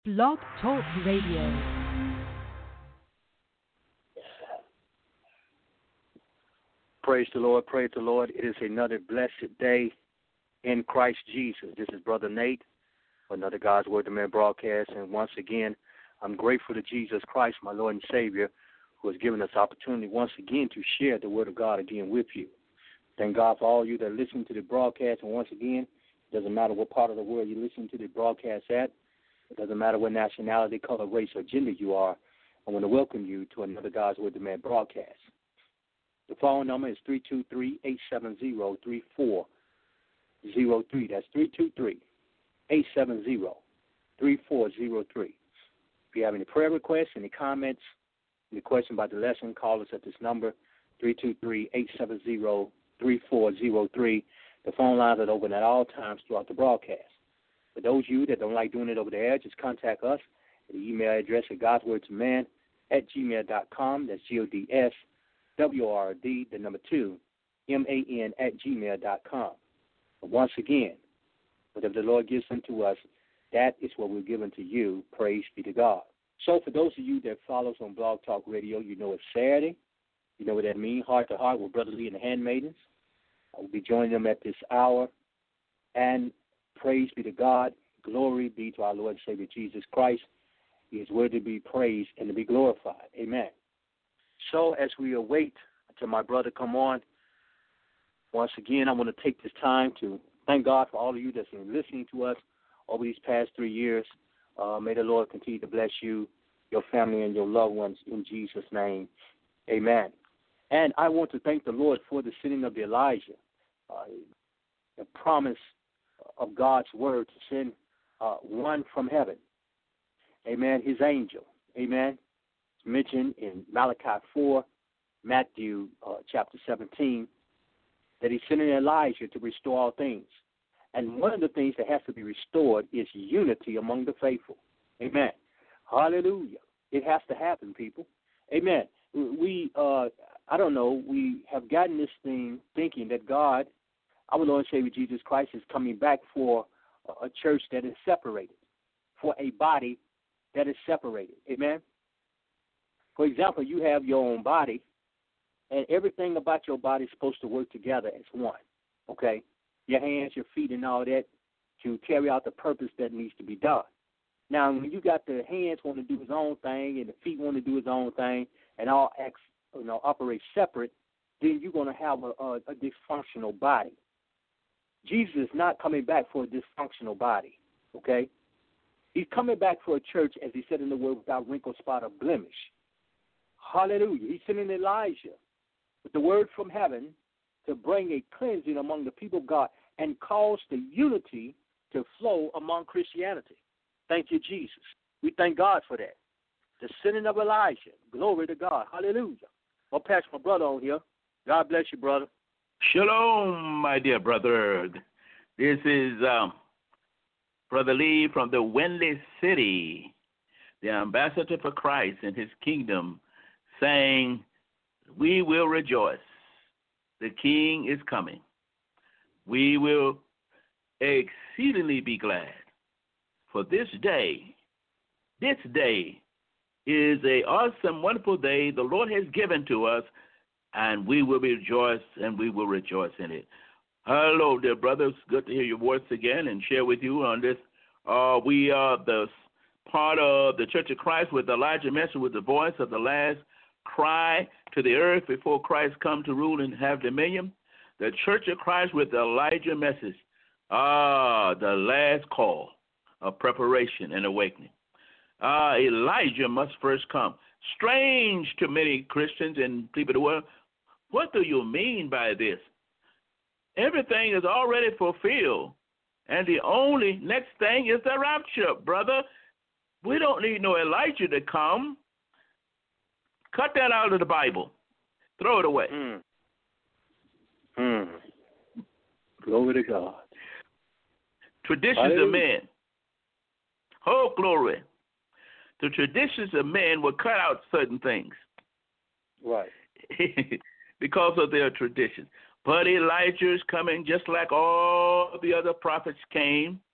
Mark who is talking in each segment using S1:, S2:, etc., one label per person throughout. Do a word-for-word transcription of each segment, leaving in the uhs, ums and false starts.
S1: Blog Talk Radio.
S2: Praise the Lord, praise the Lord. It is another blessed day in Christ Jesus. This is Brother Nate, another God's Word to Man broadcast. And once again, I'm grateful to Jesus Christ, my Lord and Savior, who has given us opportunity once again to share the Word of God again with you. Thank God for all of you that are listening to the broadcast. And once again, it doesn't matter what part of the world you listen to the broadcast at. It doesn't matter what nationality, color, race, or gender you are. I want to welcome you to another God's Word to Man broadcast. The phone number is three two three, eight seven zero, three four zero three. That's three two three, eight seven zero, three four zero three. If you have any prayer requests, any comments, any questions about the lesson, call us at this number, three two three, eight seven zero, three four zero three. The phone lines are open at all times throughout the broadcast. For those of you that don't like doing it over the air, just contact us at the email address at godswordtoman at gmail dot com. That's G O D S W R R D, the number two, M A N at gmail dot com. But once again, whatever the Lord gives unto us, that is what we're giving to you. Praise be to God. So for those of you that follow us on Blog Talk Radio, you know it's Saturday. You know what that means, heart to heart with Brother Lee and the Handmaidens. I will be joining them at this hour. And praise be to God. Glory be to our Lord and Savior Jesus Christ. He is worthy to be praised and to be glorified. Amen. So as we await until my brother come on, once again, I want to take this time to thank God for all of you that's been listening to us over these past three years. Uh, may the Lord continue to bless you, your family, and your loved ones in Jesus' name. Amen. And I want to thank the Lord for the sending of the Elijah, uh, the promise of God's word to send uh, one from heaven. Amen. His angel. Amen. It's mentioned in Malachi four, Matthew uh, chapter seventeen, that he's sending Elijah to restore all things. And one of the things that has to be restored is unity among the faithful. Amen. Hallelujah. It has to happen, people. Amen. We, uh, I don't know, we have gotten this thing thinking that God, our Lord and Savior Jesus Christ, is coming back for a church that is separated, for a body that is separated. Amen. For example, you have your own body, and everything about your body is supposed to work together as one, okay? Your hands, your feet, and all that to carry out the purpose that needs to be done. Now, when you got the hands want to do his own thing and the feet want to do his own thing and all acts, you know, operate separate, then you're going to have a, a, a dysfunctional body. Jesus is not coming back for a dysfunctional body, okay? He's coming back for a church, as he said in the word, without wrinkle, spot, or blemish. Hallelujah. He's sending Elijah with the word from heaven to bring a cleansing among the people of God and cause the unity to flow among Christianity. Thank you, Jesus. We thank God for that. The sending of Elijah. Glory to God. Hallelujah. I'll pass my brother on here. God bless you, brother.
S3: Shalom, my dear brother. This is um, Brother Lee from the Windy City, the ambassador for Christ and his kingdom, saying, we will rejoice. The King is coming. We will exceedingly be glad. For this day, this day is an awesome, wonderful day the Lord has given to us, and we will rejoice, and we will rejoice in it. Hello, dear brothers. Good to hear your voice again and share with you on this. Uh, we are the part of the Church of Christ with Elijah mentioned with the voice of the last cry to the earth before Christ come to rule and have dominion. The Church of Christ with the Elijah message. Ah, the last call of preparation and awakening. Ah, Elijah must first come. Strange to many Christians and people of the world. What do you mean by this? Everything is already fulfilled. And the only next thing is the rapture, brother. We don't need no Elijah to come. Cut that out of the Bible. Throw it away.
S2: Mm. Mm. Glory to God.
S3: Traditions
S2: Hallelujah.
S3: of men. Oh, glory. The traditions of men will cut out certain things.
S2: Right.
S3: Because of their traditions. But Elijah is coming just like all the other prophets came.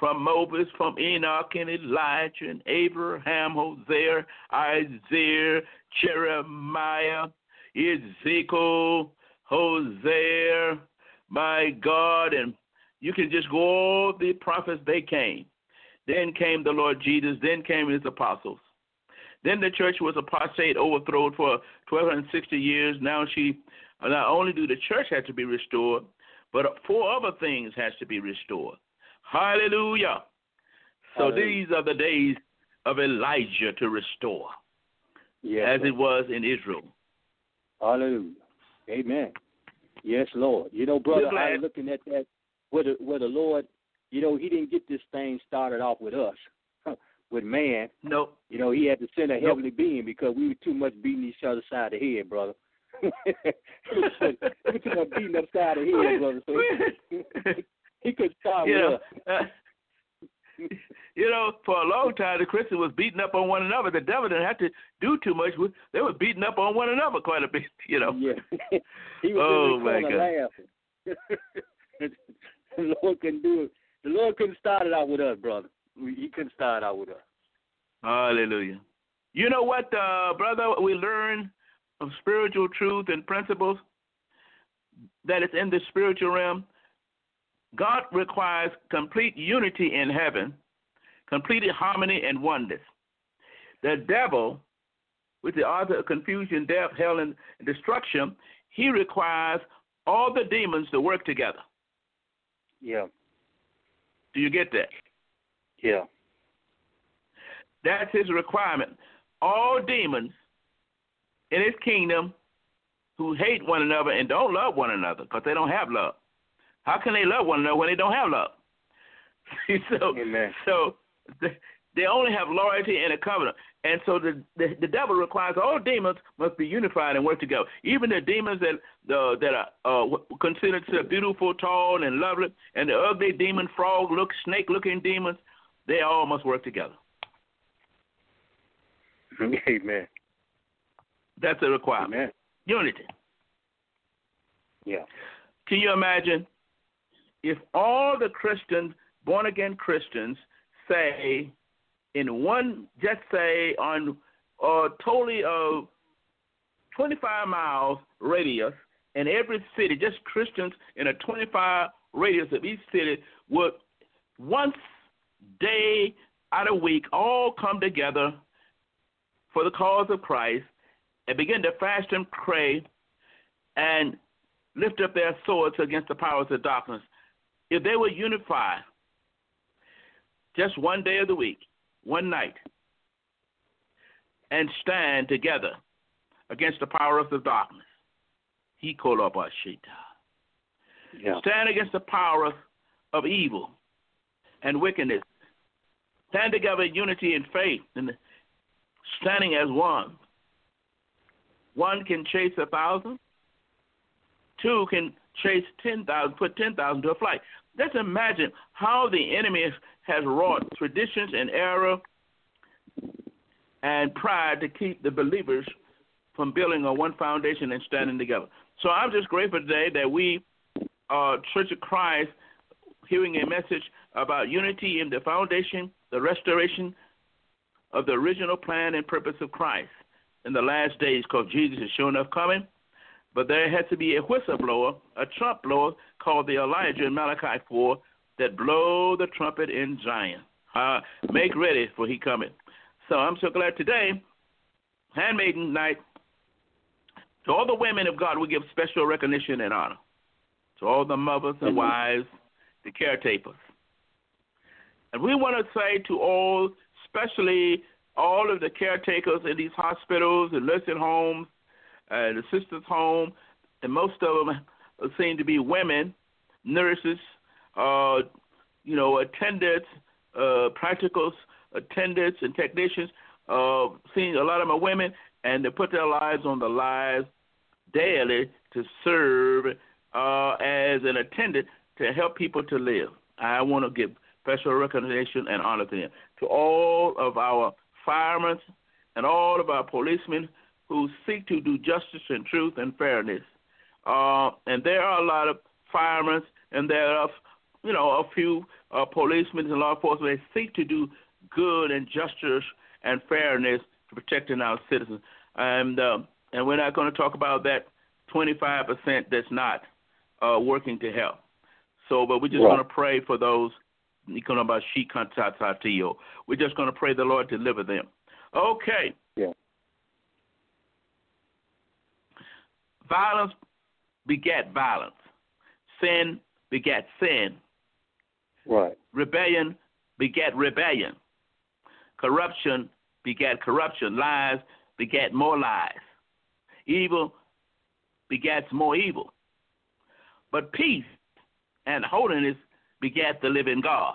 S3: from Moses, from Enoch and Elijah and Abraham, Hosea, Isaiah, Jeremiah, Ezekiel, Hosea, my God, and you can just go all the prophets, they came. Then came the Lord Jesus, then came his apostles. Then the church was apostate, overthrown for twelve sixty years. Now she, not only do the church have to be restored, but four other things has to be restored. Hallelujah. So Hallelujah. These are the days of Elijah to restore, yes, as Lord. It was in Israel.
S2: Hallelujah. Amen. Yes, Lord. You know, brother, I'm looking at that where the, where the Lord, you know, he didn't get this thing started off with us, with man.
S3: No. Nope.
S2: You know, he had to send a
S3: nope.
S2: heavenly being because we were too much beating each other side of the head, brother. we were too much beating upside the head, brother. So he, he could start
S3: you
S2: with
S3: know,
S2: us.
S3: Uh, you know, for a long time, the Christians was beating up on one another. The devil didn't have to do too much. They were beating up on one another quite a bit, you know.
S2: Yeah. He was
S3: oh,
S2: in the
S3: my
S2: corner laughing. The Lord couldn't do it. The Lord couldn't start it out with us, brother. He couldn't start out with us.
S3: Hallelujah. You know what, uh, brother, we learn of spiritual truth and principles that is in the spiritual realm. God requires complete unity in heaven, complete harmony and oneness. The devil, with the author of confusion, death, hell, and destruction, he requires all the demons to work together.
S2: Yeah.
S3: Do you get that?
S2: Yeah.
S3: That's his requirement. All demons in his kingdom who hate one another and don't love one another because they don't have love. How can they love one another when they don't have love? so,
S2: Amen.
S3: so they only have loyalty and a covenant. And so the, the the devil requires all demons must be unified and work together. Even the demons that uh, that are uh, considered so beautiful, tall, and lovely, and the ugly demon, frog, look, snake-looking demons, they all must work together.
S2: Amen.
S3: That's a requirement.
S2: Amen.
S3: Unity.
S2: Yeah.
S3: Can you imagine if all the Christians, born-again Christians, say in one, just say on a totally of twenty-five miles radius in every city, just Christians in a twenty-five radius of each city would once day out of week all come together for the cause of Christ and begin to fast and pray and lift up their swords against the powers of darkness. If they would unify just one day of the week, one night, and stand together against the powers of darkness, he called up our shita.
S2: Yeah.
S3: Stand against the powers of evil and wickedness. Stand together in unity and faith and standing as one. One can chase a thousand. Two can chase ten thousand, put ten thousand to a flight. Just imagine how the enemy has wrought traditions and error and pride to keep the believers from building on one foundation and standing together. So I'm just grateful today that we, uh, Church of Christ, hearing a message about unity in the foundation, the restoration of the original plan and purpose of Christ in the last days, because Jesus is sure enough coming. But there has to be a whistleblower, a trump blower called the Elijah in Malachi four that blow the trumpet in Zion. Uh, make ready for he coming. So I'm so glad today, Handmaiden Night, to all the women of God, we give special recognition and honor. To all the mothers and wives, the caretakers. And we want to say to all, especially all of the caretakers in these hospitals and nursing homes, Uh, the sisters' home, and most of them seem to be women, nurses, uh, you know, attendants, uh, practicals, attendants, and technicians. Uh, seeing a lot of them are women, and they put their lives on the lives daily to serve uh, as an attendant to help people to live. I want to give special recognition and honor to them. To all of our firemen and all of our policemen who seek to do justice and truth and fairness. Uh, and there are a lot of firemen, and there are, you know, a few uh, policemen and law enforcement, they seek to do good and justice and fairness to protecting our citizens. And uh, and we're not going to talk about that twenty-five percent that's not uh, working to help. So, but we're just
S2: right.
S3: going to pray for those. We're just going to pray the Lord deliver them. Okay.
S2: Yeah.
S3: Violence begat violence. Sin begat sin.
S2: Right.
S3: Rebellion begat rebellion. Corruption begat corruption. Lies begat more lies. Evil begats more evil. But peace and holiness begat the living God.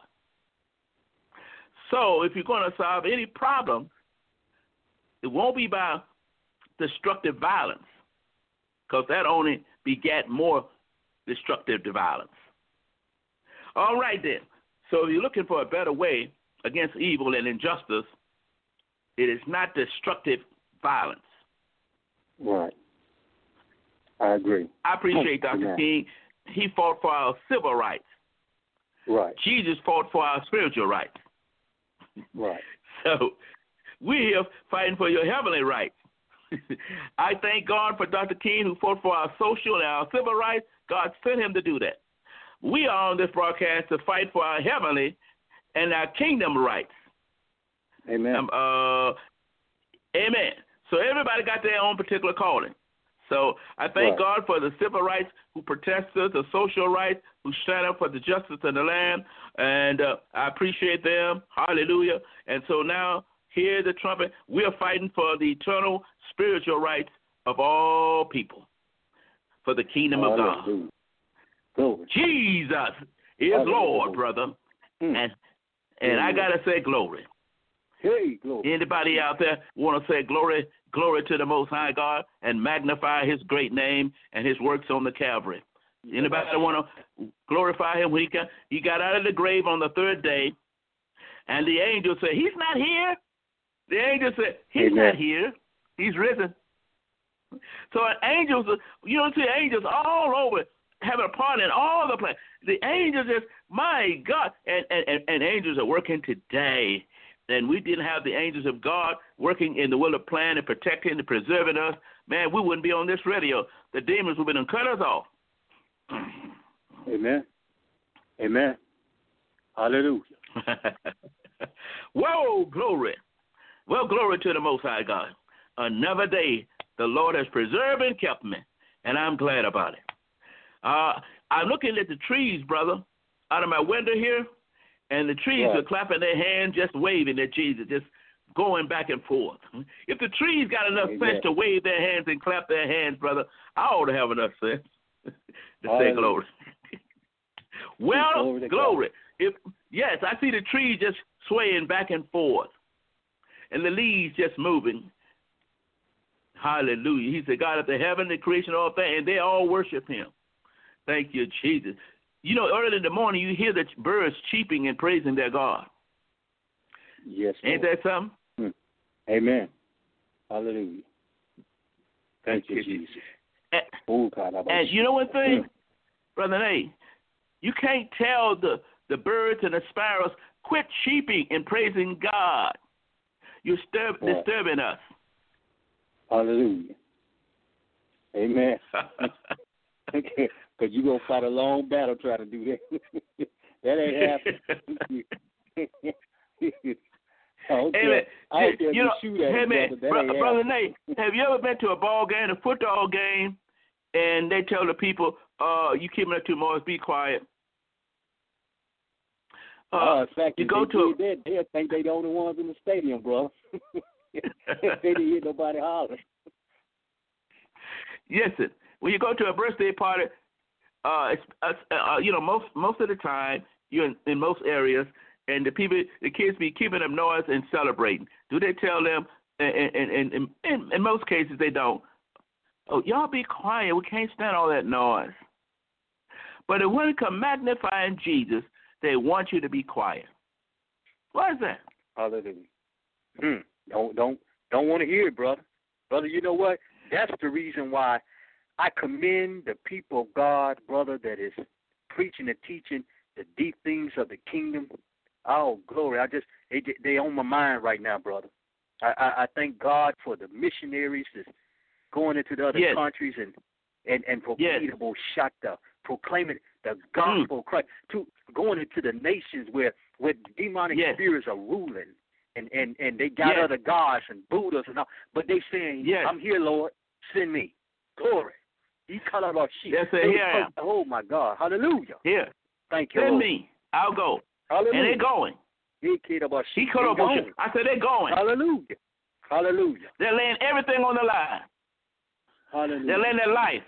S3: So if you're going to solve any problem, it won't be by destructive violence, because that only begat more destructive violence. All right, then. So if you're looking for a better way against evil and injustice, it is not destructive violence.
S2: Right. I agree.
S3: I appreciate Doctor
S2: Yeah.
S3: King. He fought for our civil rights.
S2: Right.
S3: Jesus fought for our spiritual rights.
S2: Right.
S3: So we're here fighting for your heavenly rights. I thank God for Doctor King, who fought for our social and our civil rights. God sent him to do that. We are on this broadcast to fight for our heavenly and our kingdom rights.
S2: Amen.
S3: Um, uh, amen. So everybody got their own particular calling. So I thank
S2: Right.
S3: God for the civil rights who protect us, the social rights who stand up for the justice of the land, and uh, I appreciate them. Hallelujah. And so now, hear the trumpet. We are fighting for the eternal spiritual rights of all people, for the kingdom of God.
S2: Hallelujah. Glory.
S3: Jesus is
S2: Hallelujah.
S3: Lord, brother.
S2: Mm.
S3: And and I got to say glory.
S2: Hey, glory.
S3: Anybody out there want to say glory, glory to the Most High God and magnify his great name and his works on the Calvary? Anybody want to glorify him when he got, he got out of the grave on the third day, and the angel said, he's not here. The angel said, he's
S2: Amen.
S3: not here. He's risen. So angels, you don't see angels all over having a part in all the places. The angels just, my God, and, and, and angels are working today. And we didn't have the angels of God working in the will of plan and protecting and preserving us, man, we wouldn't be on this radio. The demons would have cut us off.
S2: Amen. Amen. Hallelujah.
S3: Whoa, glory. Well, glory to the Most High God. Another day the Lord has preserved and kept me, and I'm glad about it. Uh, I'm looking at the trees, brother, out of my window here, and the trees
S2: right.
S3: are clapping their hands, just waving at Jesus, just going back and forth. If the trees got enough
S2: Amen.
S3: sense to wave their hands and clap their hands, brother, I ought to have enough sense to
S2: Hallelujah.
S3: say glory. Well,
S2: glory.
S3: glory. If yes, I see the trees just swaying back and forth, and the leaves just moving. Hallelujah. He's the God of the heaven, the creation of all things, and they all worship him. Thank you, Jesus. You know, early in the morning, you hear the birds cheeping and praising their God.
S2: Yes,
S3: Ain't
S2: Lord.
S3: that something?
S2: Hmm. Amen. Hallelujah. Thank, Thank you, Jesus.
S3: And,
S2: oh, God,
S3: and you know one thing,
S2: hmm.
S3: Brother Nate? You can't tell the, the birds and the sparrows, quit cheeping and praising God. You're disturb,
S2: right.
S3: disturbing us.
S2: Hallelujah. Amen. Because you're going to fight a long battle trying to do that. That ain't happening. I don't
S3: hey,
S2: care, I don't care
S3: you know,
S2: shoot at
S3: hey,
S2: it,
S3: man,
S2: brother. That
S3: bro,
S2: ain't
S3: Brother
S2: happening.
S3: Nate, have you ever been to a ball game, a football game, and they tell the people, uh, you keeping it too much, be quiet? Uh,
S2: oh, in fact,
S3: you
S2: if
S3: go
S2: they
S3: to
S2: did that, they'll think they the only ones in the stadium, bro. They didn't hear nobody holler.
S3: Yes, it. When you go to a birthday party, uh, it's, uh, uh, you know, most most of the time you're in, in most areas, and the people, the kids be keeping up noise and celebrating. Do they tell them? And in, in, in, in most cases, they don't. Oh, y'all be quiet. We can't stand all that noise. But when it comes magnifying Jesus, they want you to be quiet. Why is that?
S2: Hallelujah. Hmm. Don't don't don't want to hear it, brother. Brother, you know what? That's the reason why I commend the people of God, brother, that is preaching and teaching the deep things of the kingdom. Oh, glory. I just, they, they on my mind right now, brother. I, I, I thank God for the missionaries that's going into the other
S3: yes.
S2: countries and, and, and proclaiming
S3: yes.
S2: shakta, proclaiming the gospel mm. of Christ, to going into the nations where, where demonic
S3: yes.
S2: spirits are ruling. And, and, and they got
S3: yes.
S2: other gods and Buddhas and all. But they saying,
S3: yes.
S2: I'm here, Lord. Send me. Glory. You call out our sheep.
S3: Yes, sir. Here I am.
S2: Oh, my God. Hallelujah.
S3: Here.
S2: Thank you,
S3: Send
S2: Lord.
S3: me. I'll go.
S2: Hallelujah.
S3: And they're going.
S2: He kid about sheep.
S3: He cut off bullshit. I said they're going.
S2: Hallelujah. Hallelujah.
S3: They're laying everything on the line.
S2: Hallelujah.
S3: They're laying their life,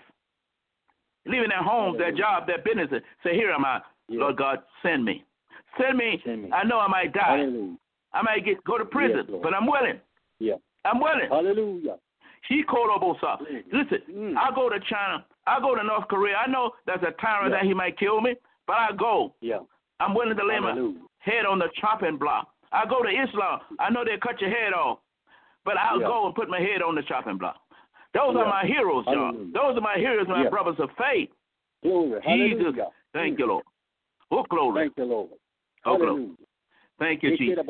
S3: leaving their homes, Hallelujah. Their job, their business. Say, here am I, yeah. Lord God, send me. Send me. Send me. I know I might die.
S2: Hallelujah.
S3: I might get go to prison, yes, but I'm willing.
S2: Yeah.
S3: I'm willing.
S2: Hallelujah.
S3: He called Obosa. Listen, mm. I'll go to China. I'll go to North Korea. I know there's a tyrant yeah. that he might kill me, but I'll go.
S2: Yeah.
S3: I'm willing to lay Hallelujah. My head on the chopping block. I'll go to Islam. I know they'll cut your head off, but I'll yeah. go and put my head on the chopping block. Those yeah. are my heroes, John. Those are my heroes, my yeah. brothers of faith.
S2: Glory.
S3: Jesus.
S2: Hallelujah.
S3: Thank mm. you, Lord. Oh, glory.
S2: Thank you, Lord.
S3: Oh, glory. Thank you, Jesus.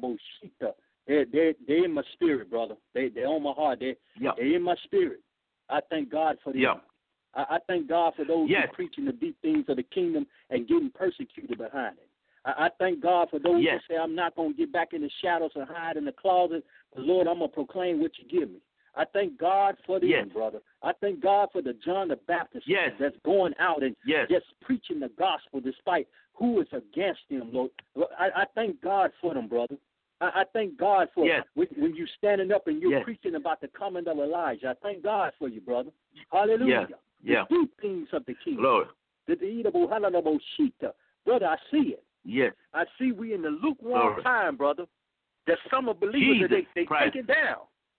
S2: They're, they're, they're in my spirit, brother. They, they're on my heart. They're,
S3: yep.
S2: they're in my spirit. I thank God for them.
S3: Yep.
S2: I, I thank God for those
S3: yes.
S2: who are preaching the deep things of the kingdom and getting persecuted behind it. I, I thank God for those
S3: yes.
S2: who say, I'm not going to get back in the shadows and hide in the closet, but Lord, I'm going to proclaim what you give me. I thank God for them,
S3: yes.
S2: brother. I thank God for the John the Baptist
S3: yes.
S2: that's going out and
S3: yes.
S2: just preaching the gospel despite who is against them, Lord. I, I thank God for them, brother. I, I thank God for
S3: yes.
S2: when, when you're standing up and you're
S3: yes.
S2: preaching about the coming of Elijah. I thank God for you, brother. Hallelujah.
S3: Yes.
S2: The
S3: yeah.
S2: deep things of the kingdom.
S3: Lord.
S2: The eatable halal shita. Brother, I see it.
S3: Yes.
S2: I see we in the lukewarm
S3: Lord.
S2: time, brother. That some of believers,
S3: Jesus
S2: they, they take it down.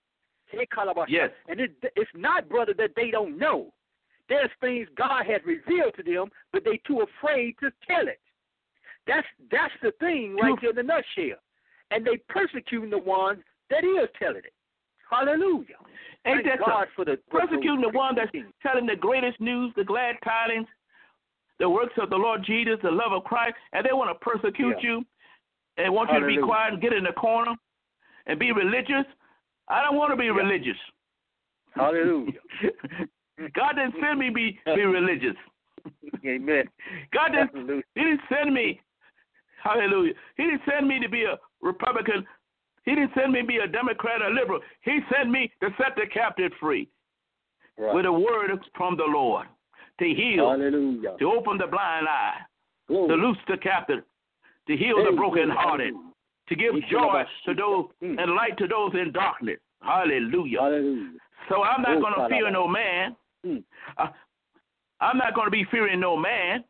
S3: Yes.
S2: And it, it's not, brother, that they don't know. There's things God has revealed to them, but they too afraid to tell it. That's that's the thing right there in the nutshell. And they persecuting the ones that is telling it. Hallelujah.
S3: Ain't
S2: Thank
S3: that
S2: God
S3: so?
S2: for the
S3: persecuting the one that's telling the greatest news, the glad tidings, the works of the Lord Jesus, the love of Christ, and they want to persecute
S2: yeah.
S3: you and want
S2: Hallelujah.
S3: you to be quiet and get in the corner and be religious. I don't want to be yeah. religious.
S2: Hallelujah.
S3: God didn't send me to be, be religious.
S2: Amen.
S3: God didn't,
S2: Hallelujah.
S3: He didn't send me, hallelujah. He didn't send me to be a Republican. He didn't send me to be a Democrat or liberal. He sent me to set the captive free right. with a word from the Lord, to heal,
S2: hallelujah.
S3: To open the blind eye,
S2: Glory.
S3: To loose the captive, to heal hey, the brokenhearted, to give he joy to those mm. and light to those in darkness. Hallelujah.
S2: Hallelujah.
S3: So I'm not
S2: oh,
S3: going to fear no man.
S2: Mm.
S3: Uh, I'm not going to be fearing no man.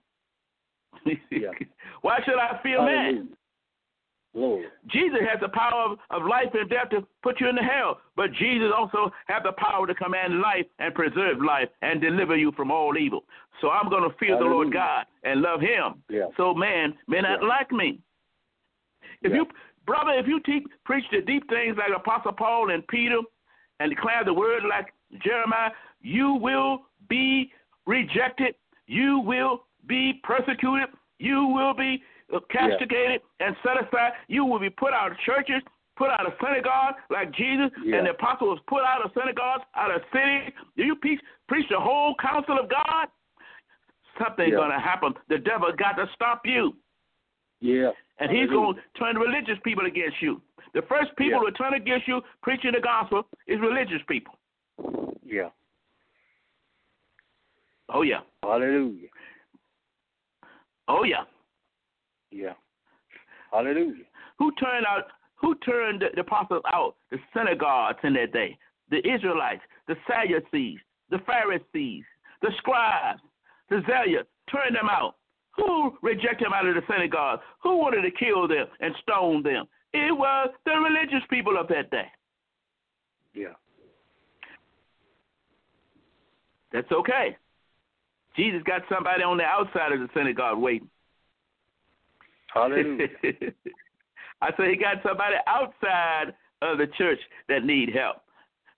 S2: yeah.
S3: Why should I fear
S2: Hallelujah.
S3: man?
S2: Lord.
S3: Jesus has the power of, of life and death to put you into hell, but Jesus also has the power to command life and preserve life and deliver you from all evil. So I'm going to fear Hallelujah. The Lord God and love Him.
S2: Yeah.
S3: So man may not yeah. like me. If yeah. you, brother, if you teach, preach the deep things like Apostle Paul and Peter, and declare the word like Jeremiah, you will be rejected. You will be persecuted. You will be castigated yeah. and set aside. You will be put out of churches, put out of synagogues like Jesus yeah. and the apostle was put out of synagogues, out of cities. Do you preach, preach the whole counsel of God? Something's yeah. going to happen. The devil got to stop you.
S2: Yeah.
S3: And he's going to turn religious people against you. The first people
S2: yeah.
S3: who turn against you preaching the gospel is religious people.
S2: Yeah.
S3: Oh, yeah.
S2: Hallelujah.
S3: Oh, yeah.
S2: Yeah. Hallelujah.
S3: Who turned out? Who turned the, the apostles out? The synagogues in that day. The Israelites, the Sadducees, the Pharisees, the scribes, the zealots. Turned them out. Who rejected them out of the synagogue? Who wanted to kill them and stone them? It was the religious people of that day.
S2: Yeah.
S3: That's okay. Jesus got somebody on the outside of the synagogue waiting.
S2: Hallelujah.
S3: I said he got somebody outside of the church that need help.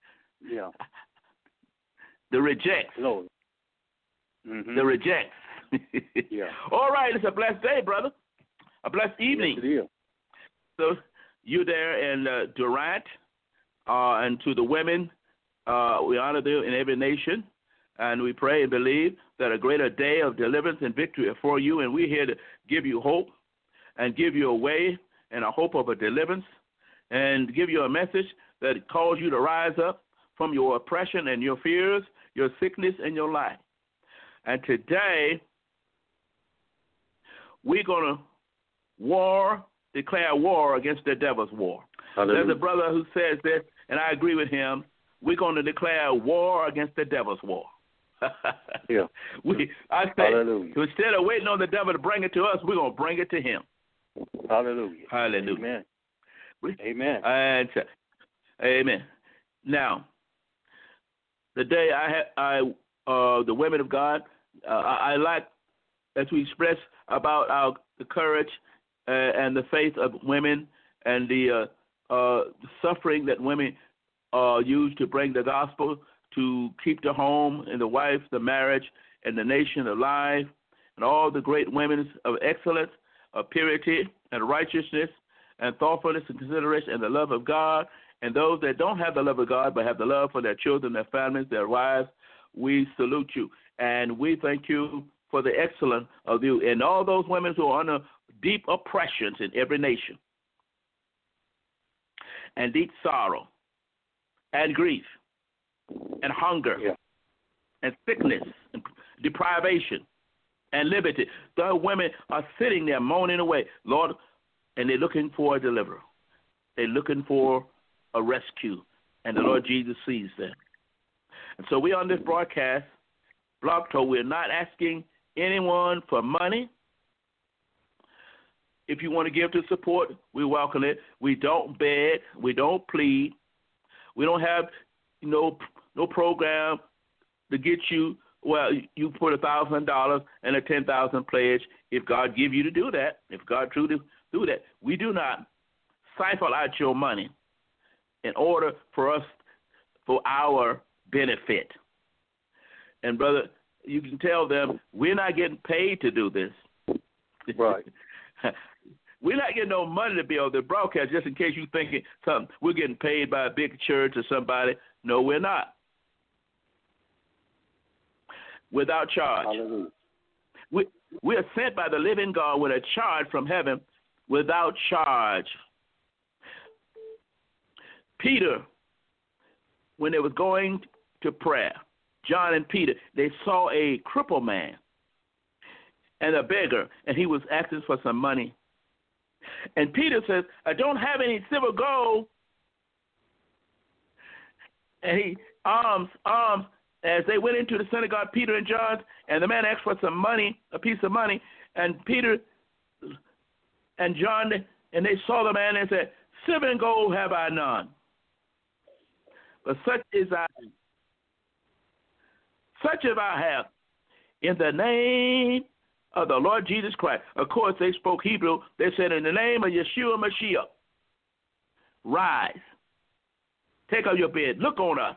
S2: Yeah.
S3: The rejects.
S2: Lord. Mm-hmm.
S3: The rejects.
S2: Yeah.
S3: All right, it's a blessed day, brother. A blessed evening.
S2: Yes, it is.
S3: So you there in uh, Durant, uh, and to the women, uh, we honor them in every nation, and we pray and believe that a greater day of deliverance and victory are for you, and we're here to give you hope and give you a way and a hope of a deliverance and give you a message that calls you to rise up from your oppression and your fears, your sickness, and your life. And today, we're going to war, declare war against the devil's war.
S2: Hallelujah.
S3: There's a brother who says this, and I agree with him. We're going to declare war against the devil's war.
S2: Yeah.
S3: We, I say,
S2: Hallelujah.
S3: instead of waiting on the devil to bring it to us, we're going to bring it to him.
S2: Hallelujah.
S3: Hallelujah.
S2: Amen.
S3: We,
S2: Amen.
S3: and, amen. Now, the day I had, I, uh, the women of God, uh, I, I like, as we express about our the courage uh, and the faith of women and the uh, uh, suffering that women uh, use to bring the gospel, to keep the home and the wife, the marriage, and the nation alive, and all the great women of excellence, of purity, and righteousness, and thoughtfulness, and consideration, and the love of God, and those that don't have the love of God but have the love for their children, their families, their wives, we salute you. And we thank you for the excellence of you and all those women who are under deep oppressions in every nation, and deep sorrow, and grief, and hunger,
S2: Yeah.
S3: and sickness, and deprivation, and liberty. The women are sitting there moaning away, Lord, and they're looking for a deliverer. They're looking for a rescue, and the Lord Jesus sees them. And so we on this broadcast, Blog Talk, we're not asking anyone for money. If you want to give to support, we welcome it. We don't beg. We don't plead. We don't have you know, no program to get you, well, you put a one thousand dollars and a ten thousand dollars pledge if God give you to do that, if God truly do that. We do not siphon out your money in order for us, for our benefit. And, brother, you can tell them we're not getting paid to do this.
S2: Right.
S3: We're not getting no money to be on the broadcast, just in case you're thinking something. We're getting paid by a big church or somebody. No, we're not. Without charge.
S2: Hallelujah.
S3: We, we are sent by the living God with a charge from heaven without charge. Peter, when they was going to prayer, John and Peter, they saw a crippled man and a beggar, and he was asking for some money. And Peter says, I don't have any silver gold. And he arms, arms, as they went into the synagogue, Peter and John, and the man asked for some money, a piece of money, and Peter and John, and they saw the man and said, silver and gold have I none, but such is I, such as I have, in the name of the Lord Jesus Christ. Of course, they spoke Hebrew. They said, in the name of Yeshua Mashiach, rise, take up your bed, look on us,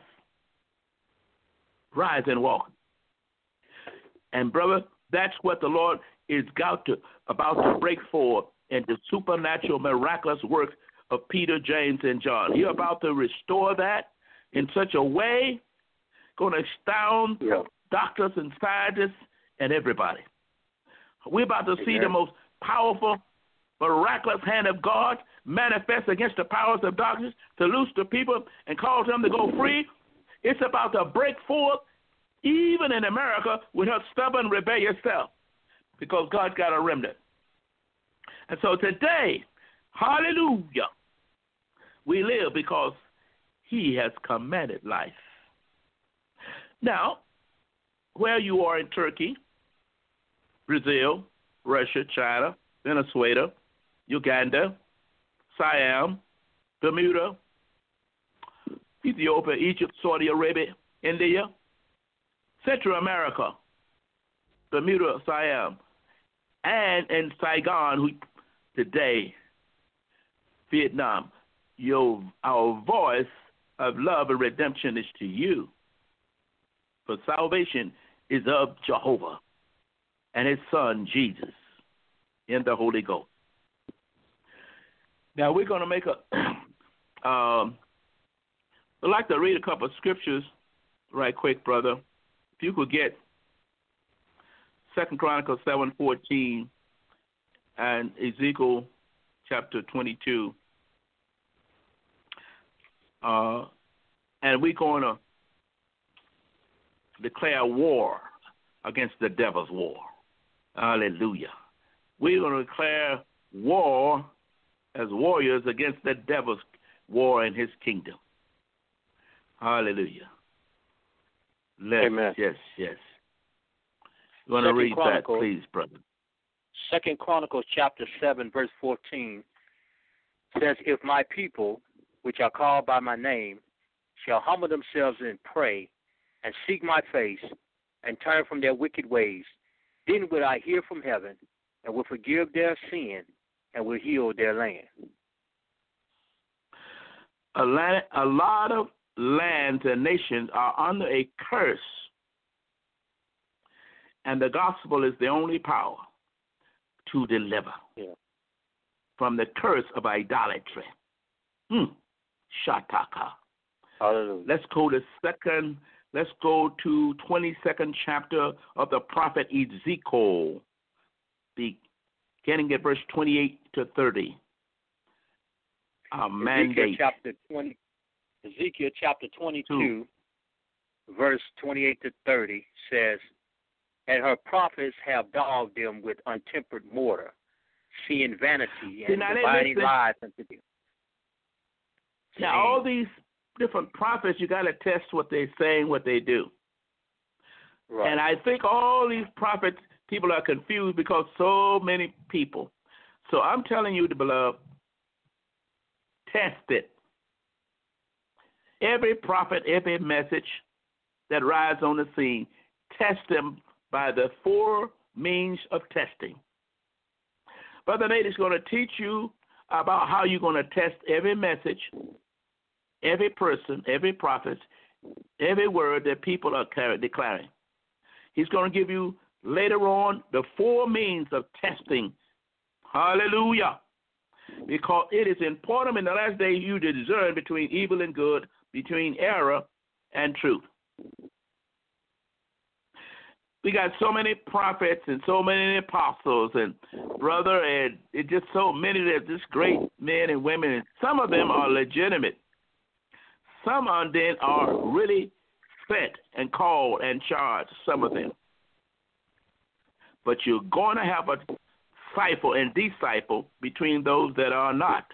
S3: rise and walk. And, brother, that's what the Lord is about to, about to break forth in the supernatural, miraculous work of Peter, James, and John. He's about to restore that in such a way, going to astound
S2: Yeah.
S3: doctors and scientists and everybody. We're about to see
S2: Amen.
S3: the most powerful, miraculous hand of God manifest against the powers of darkness to loose the people and cause them to go free. It's about to break forth even in America with her stubborn, rebellious self, because God's got a remnant. And so today, hallelujah, we live because he has commanded life. Now, where you are in Turkey, Brazil, Russia, China, Venezuela, Uganda, Siam, Bermuda, Ethiopia, Egypt, Saudi Arabia, India, Central America, Bermuda, Siam, and in Saigon, who, today, Vietnam, your, our voice of love and redemption is to you. For salvation is of Jehovah, and his Son, Jesus, in the Holy Ghost. Now, we're going to make a, um, I'd like to read a couple of scriptures right quick, brother. If you could get Second Chronicles seven fourteen and Ezekiel chapter twenty-two. Uh, and we're going to declare war against the devil's war. Hallelujah. We're going to declare war as warriors against the devil's war in his kingdom. Hallelujah. Let's,
S2: Amen.
S3: Yes, yes. You want to read that, please, brother?
S2: Second Chronicles chapter seven, verse fourteen says, if my people, which are called by my name, shall humble themselves and pray, and seek my face, and turn from their wicked ways, then will I hear from heaven, and will forgive their sin, and will heal their land.
S3: A lot, a lot of lands and nations are under a curse, and the gospel is the only power to deliver
S2: yeah.
S3: from the curse of idolatry. Hmm. Shataka.
S2: Hallelujah.
S3: Let's go to second. Let's go to twenty-second chapter of the prophet Ezekiel, beginning at verse twenty-eight to thirty. A mandate.
S2: Ezekiel chapter twenty. Ezekiel chapter twenty-two, Two. verse twenty-eight to thirty says, and her prophets have dogged them with untempered mortar, seeing vanity and dividing lies unto them.
S3: Now, all these different prophets, you got to test what they're saying, what they do.
S2: Right.
S3: And I think all these prophets, people are confused because so many people. So I'm telling you, the beloved, test it. Every prophet, every message that rises on the scene, test them by the four means of testing. Brother Nate is going to teach you about how you're going to test every message, every person, every prophet, every word that people are declaring. He's going to give you later on the four means of testing. Hallelujah. Because it is important in the last day you to discern between evil and good, between error and truth. We got so many prophets and so many apostles and brother, and it's just so many that just great men and women. And some of them are legitimate. Some of them are really sent and called and charged, some of them. But you're going to have a disciple and disciple between those that are not.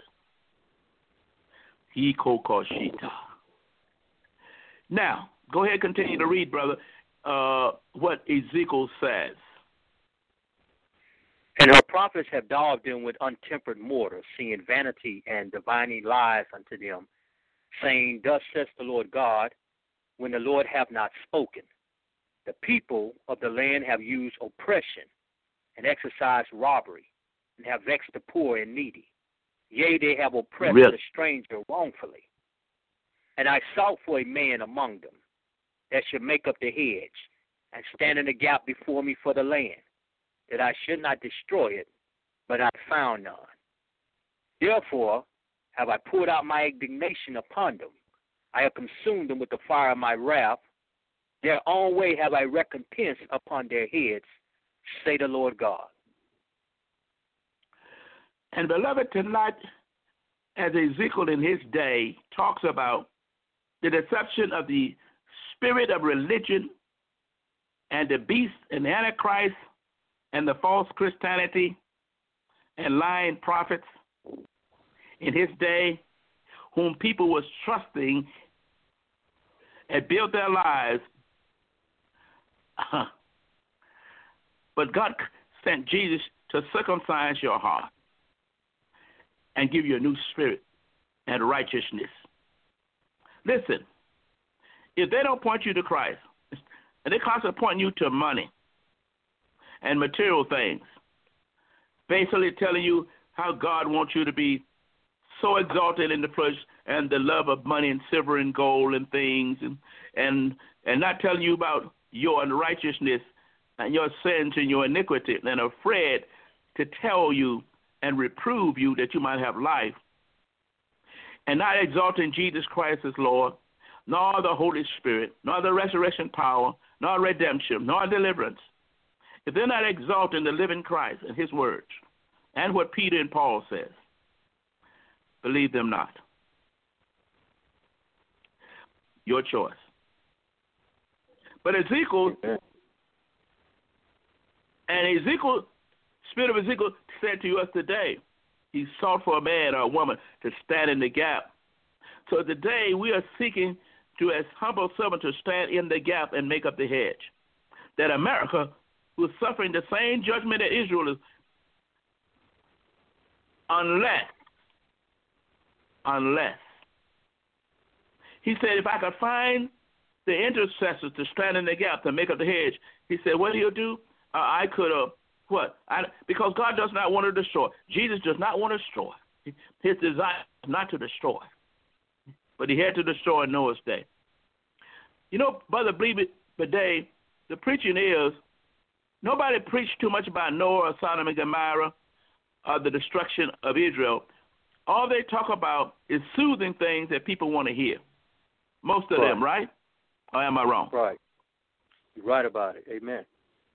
S3: Hikokoshita. Now, go ahead and continue to read, brother, uh, what Ezekiel says.
S2: And her prophets have dogged them with untempered mortar, seeing vanity and divining lies unto them, saying, thus says the Lord God, when the Lord hath not spoken. The people of the land have used oppression and exercised robbery, and have vexed the poor and needy. Yea, they have oppressed really? the stranger wrongfully. And I sought for a man among them that should make up the hedge and stand in the gap before me for the land, that I should not destroy it, but I found none. Therefore have I poured out my indignation upon them. I have consumed them with the fire of my wrath. Their own way have I recompensed upon their heads, say the Lord God.
S3: And beloved, tonight, as Ezekiel in his day talks about the deception of the spirit of religion and the beast and the Antichrist and the false Christianity and lying prophets in his day, whom people was trusting and built their lives. Uh-huh. But God sent Jesus to circumcise your heart and give you a new spirit and righteousness. Listen, if they don't point you to Christ, and they constantly point you to money and material things, basically telling you how God wants you to be so exalted in the flesh and the love of money and silver and gold and things, and and, and not telling you about your unrighteousness and your sins and your iniquity, and afraid to tell you and reprove you that you might have life, and not exalting Jesus Christ as Lord, nor the Holy Spirit, nor the resurrection power, nor redemption, nor deliverance, if they're not exalting the living Christ and his words, and what Peter and Paul says, believe them not. Your choice. But Ezekiel, and Ezekiel, Spirit of Ezekiel said to us today, he sought for a man or a woman to stand in the gap. So today we are seeking to, as humble servants, to stand in the gap and make up the hedge. That America, who is suffering the same judgment that Israel is, unless, unless, he said, if I could find the intercessors to stand in the gap to make up the hedge, he said, what he'll do, uh, I could have, what? I, because God does not want to destroy. Jesus does not want to destroy. His desire is not to destroy. But he had to destroy Noah's day. You know, Brother Bidet, the preaching is, nobody preached too much about Noah or Sodom and Gomorrah or the destruction of Israel. All they talk about is soothing things that people want to hear. Most of right. them, right? Or am I wrong?
S2: Right. You're right about it. Amen.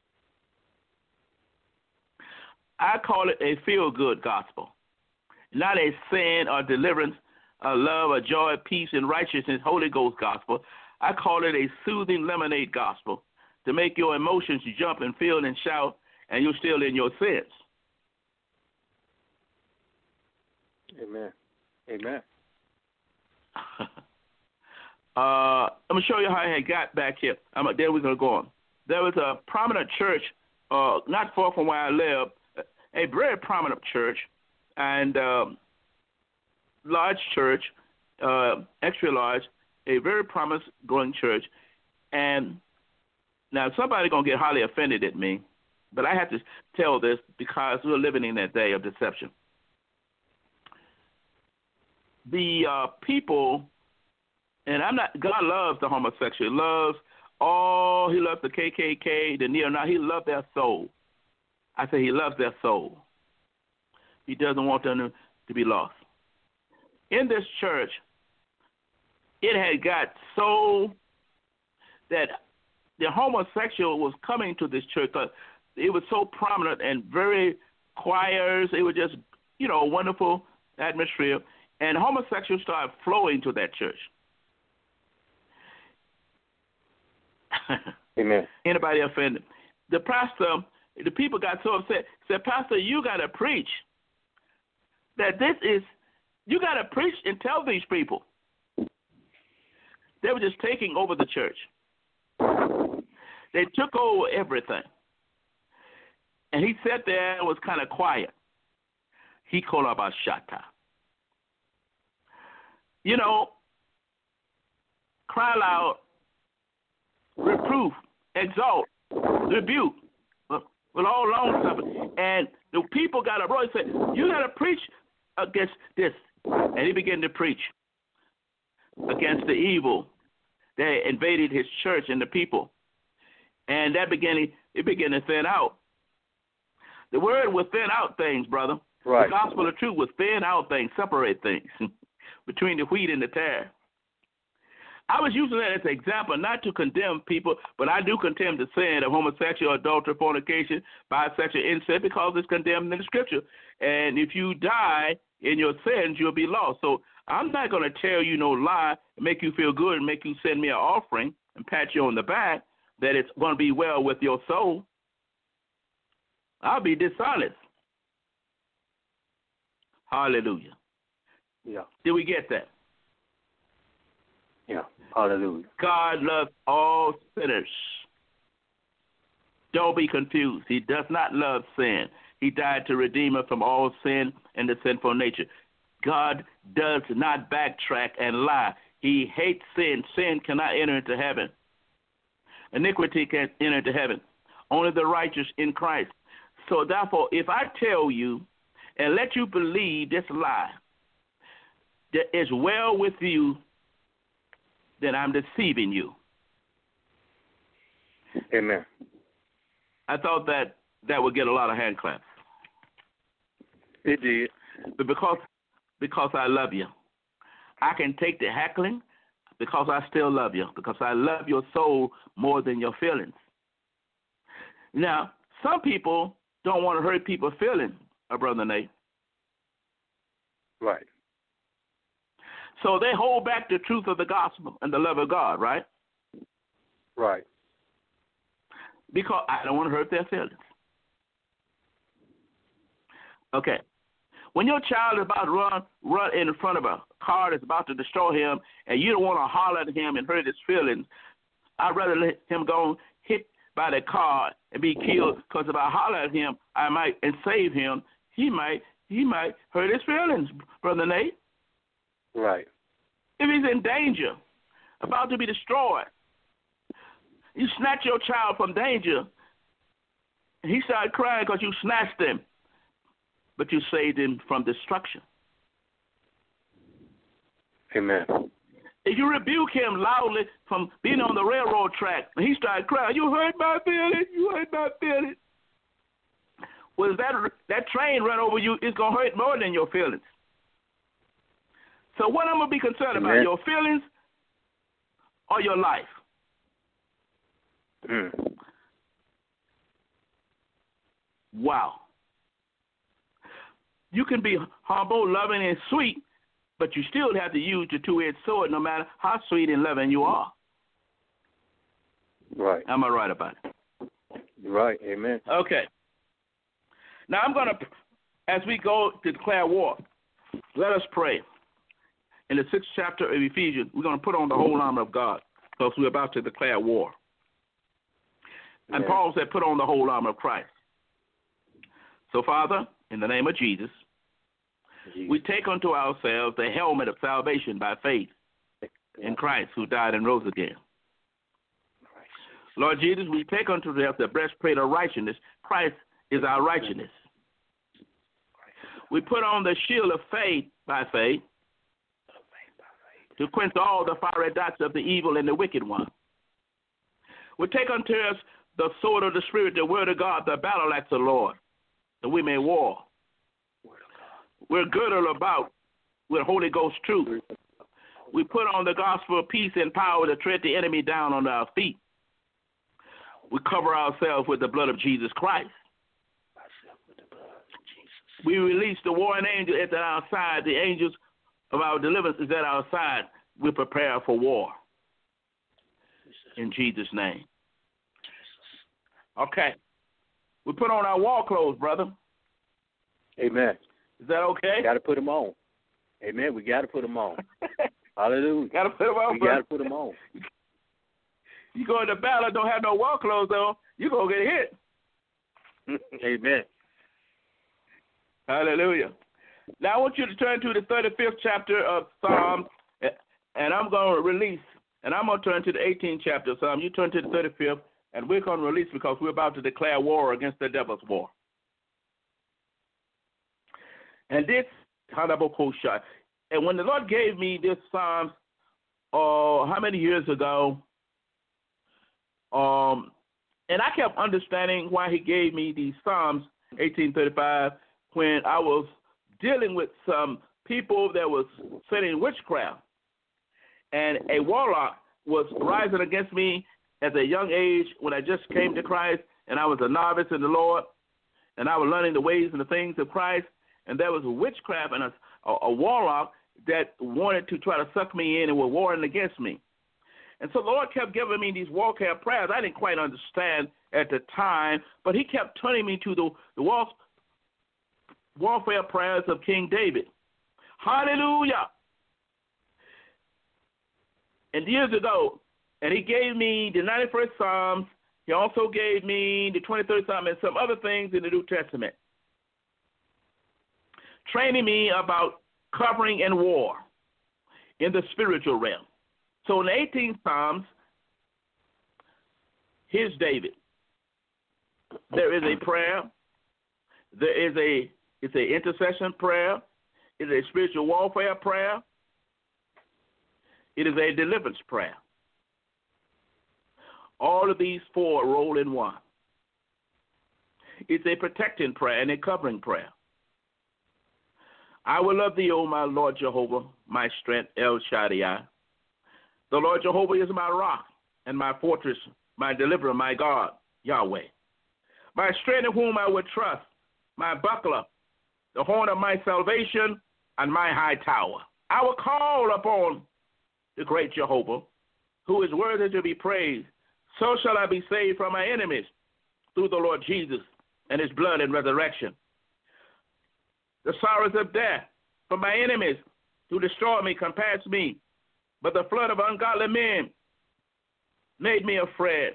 S3: I call it a feel-good gospel, not a sin or deliverance, a love, a joy, peace, and righteousness, Holy Ghost gospel. I call it a soothing lemonade gospel to make your emotions jump and feel and shout, and you're still in your sins.
S2: Amen. Amen.
S3: uh, I'm going to show you how I got back here. I'm, then we're going to go on. There was a prominent church uh, not far from where I live, a very prominent church, and um, large church, uh, extra large, a very prominent growing church. And now somebody's going to get highly offended at me, but I have to tell this because we're living in that day of deception. The uh, people, and I'm not, God loves the homosexual. He loves all, he loves the K K K, the neo-Nazi. He loves their soul. I say he loves their soul. He doesn't want them to, to be lost. In this church, it had got so that the homosexual was coming to this church because it was so prominent and very choirs. It was just, you know, a wonderful atmosphere. And homosexuals started flowing to that church.
S2: Amen.
S3: Anybody offended? The pastor, the people got so upset, said, Pastor, you got to preach that this is, you got to preach and tell these people. They were just taking over the church. They took over everything. And he sat there and was kind of quiet. He called about Shatta. You know, cry loud, reproof, exalt, rebuke, with all long suffering. And the people got up and said, you got to preach against this. And he began to preach against the evil that invaded his church and the people. And that began, it began to thin out. The word will thin out things, brother.
S2: Right.
S3: The gospel of truth will thin out things, separate things between the wheat and the tare. I was using that as an example, not to condemn people, but I do condemn the sin of homosexual, adultery, fornication, bisexual, incest, because it's condemned in the scripture. And if you die in your sins, you'll be lost. So I'm not going to tell you no lie, make you feel good, and make you send me an offering and pat you on the back that it's going to be well with your soul. I'll be dishonest. Hallelujah.
S2: Yeah.
S3: Did we get that?
S2: Yeah. Hallelujah.
S3: God loves all sinners. Don't be confused. He does not love sin. He died to redeem us from all sin and the sinful nature. God does not backtrack and lie. He hates sin. Sin cannot enter into heaven. Iniquity can't enter into heaven. Only the righteous in Christ. So therefore, if I tell you and let you believe this lie that is well with you, then I'm deceiving you.
S2: Amen.
S3: I thought that that would get a lot of hand claps.
S2: It did.
S3: But because because I love you, I can take the heckling because I still love you, because I love your soul more than your feelings. Now, some people don't want to hurt people's feelings, uh, Brother Nate.
S2: Right.
S3: So they hold back the truth of the gospel and the love of God, right?
S2: Right.
S3: Because I don't want to hurt their feelings. Okay. When your child is about to run, run in front of a car that's about to destroy him, and you don't want to holler at him and hurt his feelings, I'd rather let him go hit by the car and be killed, because if I holler at him, I might and save him. He might he might hurt his feelings, Brother Nate.
S2: Right.
S3: If he's in danger, about to be destroyed, you snatch your child from danger, and he started crying because you snatched him, but you saved him from destruction.
S2: Amen.
S3: If you rebuke him loudly from being on the railroad track, and he started crying, you hurt my feelings, you hurt my feelings. Well, if that, that train run over you, it's going to hurt more than your feelings. So what I'm going to be concerned
S2: Amen.
S3: about, your feelings or your life?
S2: Mm.
S3: Wow. You can be humble, loving, and sweet, but you still have to use the two-edged sword no matter how sweet and loving you are.
S2: Right.
S3: Am I right about it?
S2: Right. Amen.
S3: Okay. Now I'm going to, as we go to declare war, let us pray. In the sixth chapter of Ephesians, we're going to put on the whole armor of God because we're about to declare war. And
S2: Amen.
S3: Paul said, put on the whole armor of Christ. So, Father, in the name of Jesus,
S2: Jesus.
S3: we take unto ourselves the helmet of salvation by faith in Christ, who died and rose again.
S2: Christ.
S3: Lord Jesus, we take unto ourselves the breastplate of righteousness. Christ is our righteousness. We put on the shield of faith by faith to quench all the fiery darts of the evil and the wicked one. We take unto us the sword of the Spirit, the word of God, the battle axe of the Lord, that we may war. We're girded about with Holy Ghost truth. We put on the gospel of peace and power to tread the enemy down on our feet. We cover ourselves with the blood of Jesus Christ. We release the warring angel at our side. The angels of our deliverance is at our side. We prepare for war. In Jesus' name. Okay. We put on our war clothes, brother.
S2: Amen.
S3: Is that okay?
S2: Got to put them on. Amen. We got to put them on. Hallelujah.
S3: Got to put them on,
S2: we
S3: brother.
S2: got to put them on.
S3: You go into battle, don't have no war clothes on, you're going to get hit.
S2: Amen.
S3: Hallelujah. Now I want you to turn to the thirty-fifth chapter of Psalms, and I'm going to release, and I'm going to turn to the eighteenth chapter of Psalms. You turn to the thirty-fifth, and we're going to release because we're about to declare war against the devil's war. And this, and when the Lord gave me this Psalms, uh, how many years ago, um, and I kept understanding why he gave me these Psalms, eighteen thirty-five, when I was dealing with some people that was studying witchcraft, and a warlock was rising against me at a young age when I just came to Christ, and I was a novice in the Lord, and I was learning the ways and the things of Christ, and there was a witchcraft and a, a, a warlock that wanted to try to suck me in and were warring against me. And so the Lord kept giving me these warfare prayers. I didn't quite understand at the time, but he kept turning me to the, the war, warfare prayers of King David. Hallelujah. And years ago, and he gave me the ninety-first Psalms. He also gave me the twenty-third Psalm and some other things in the New Testament, training me about covering and war in the spiritual realm. So in the eighteenth Psalms, here's David. There is a prayer. There is a, it's an intercession prayer. It's a spiritual warfare prayer. It is a deliverance prayer. All of these four roll in one. It's a protecting prayer and a covering prayer. I will love thee, O my Lord Jehovah, my strength, El Shaddai. The Lord Jehovah is my rock and my fortress, my deliverer, my God, Yahweh. My strength in whom I would trust, my buckler, the horn of my salvation, and my high tower. I will call upon the great Jehovah, who is worthy to be praised. So shall I be saved from my enemies through the Lord Jesus and his blood and resurrection. The sorrows of death from my enemies who destroy me compassed me, but the flood of ungodly men made me afraid.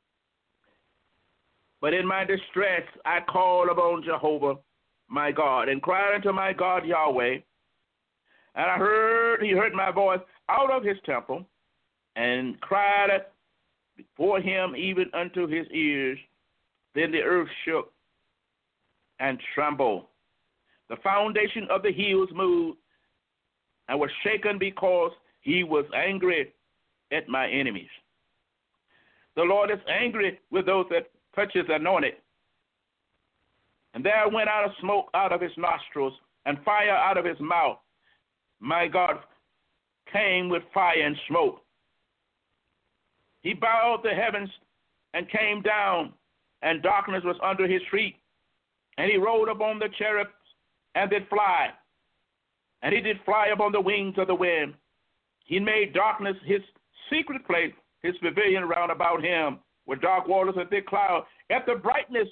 S3: But in my distress I called upon Jehovah, my God, and cried unto my God Yahweh. And I heard, he heard my voice out of his temple, and cried before him even unto his ears. Then the earth shook and trembled. The foundation of the hills moved and was shaken because he was angry at my enemies. The Lord is angry with those that touch his anointed. And there went out a smoke out of his nostrils and fire out of his mouth. My God came with fire and smoke. He bowed the heavens and came down, and darkness was under his feet. And he rode upon the cherubs and did fly. And he did fly upon the wings of the wind. He made darkness his secret place, his pavilion round about him, with dark waters and thick clouds. At the brightness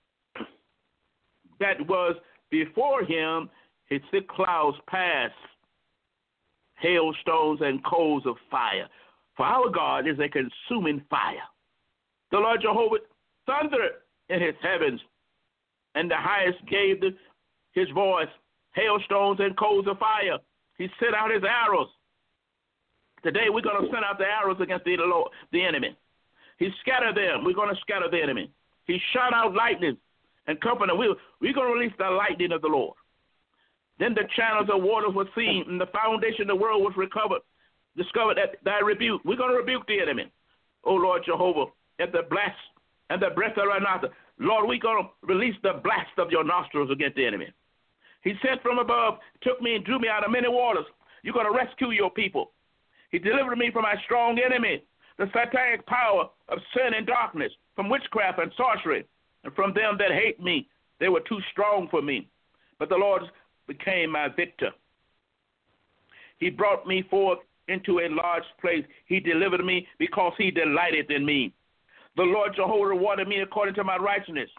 S3: that was before him, his thick clouds passed, hailstones and coals of fire. For our God is a consuming fire. The Lord Jehovah thundered in his heavens, and the highest gave the, his voice, hailstones and coals of fire. He sent out his arrows. Today we're going to send out the arrows against the, Lord, the enemy. He scattered them. We're going to scatter the enemy. He shot out lightning and company. We, we're going to release the lightning of the Lord. Then the channels of waters were seen, and the foundation of the world was recovered, discovered at thy rebuke. We're going to rebuke the enemy, O Lord Jehovah, at the blast and the breath of thy nostrils. Lord, we're going to release the blast of your nostrils against the enemy. He sent from above, took me and drew me out of many waters. You're going to rescue your people. He delivered me from my strong enemy, the satanic power of sin and darkness, from witchcraft and sorcery, and from them that hate me. They were too strong for me. But the Lord became my victor. He brought me forth into a large place. He delivered me because he delighted in me. The Lord Jehovah rewarded me according to my righteousness.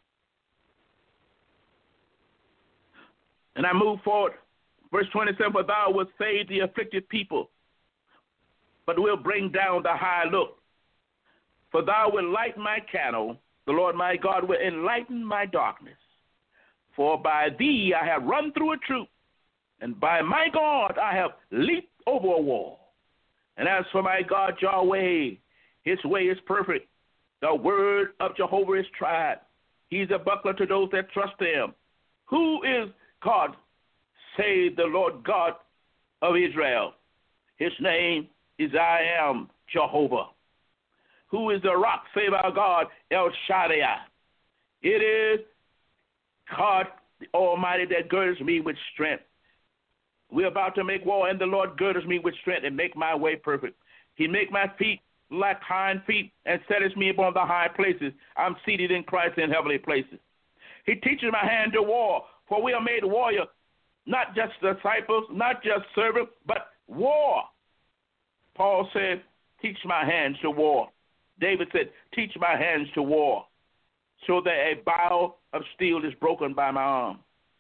S3: And I move forward. Verse twenty-seven, for thou wilt save the afflicted people, but will bring down the high look. For thou wilt light my candle. The Lord my God will enlighten my darkness. For by thee I have run through a troop, and by my God I have leaped over a wall. And as for my God Yahweh, his way is perfect. The word of Jehovah is tried. He's a buckler to those that trust him. Who is God? Save the Lord God of Israel. His name is I am Jehovah. Who is the rock? Save our God, El Shaddai. It is God the Almighty that girds me with strength. We're about to make war, and the Lord girds me with strength and make my way perfect. He make my feet like hind feet and setteth me upon the high places. I'm seated in Christ in heavenly places. He teaches my hand to war, for we are made warrior, not just disciples, not just servants, but war. Paul said, teach my hands to war. David said, teach my hands to war, so that a bow of steel is broken by my arm.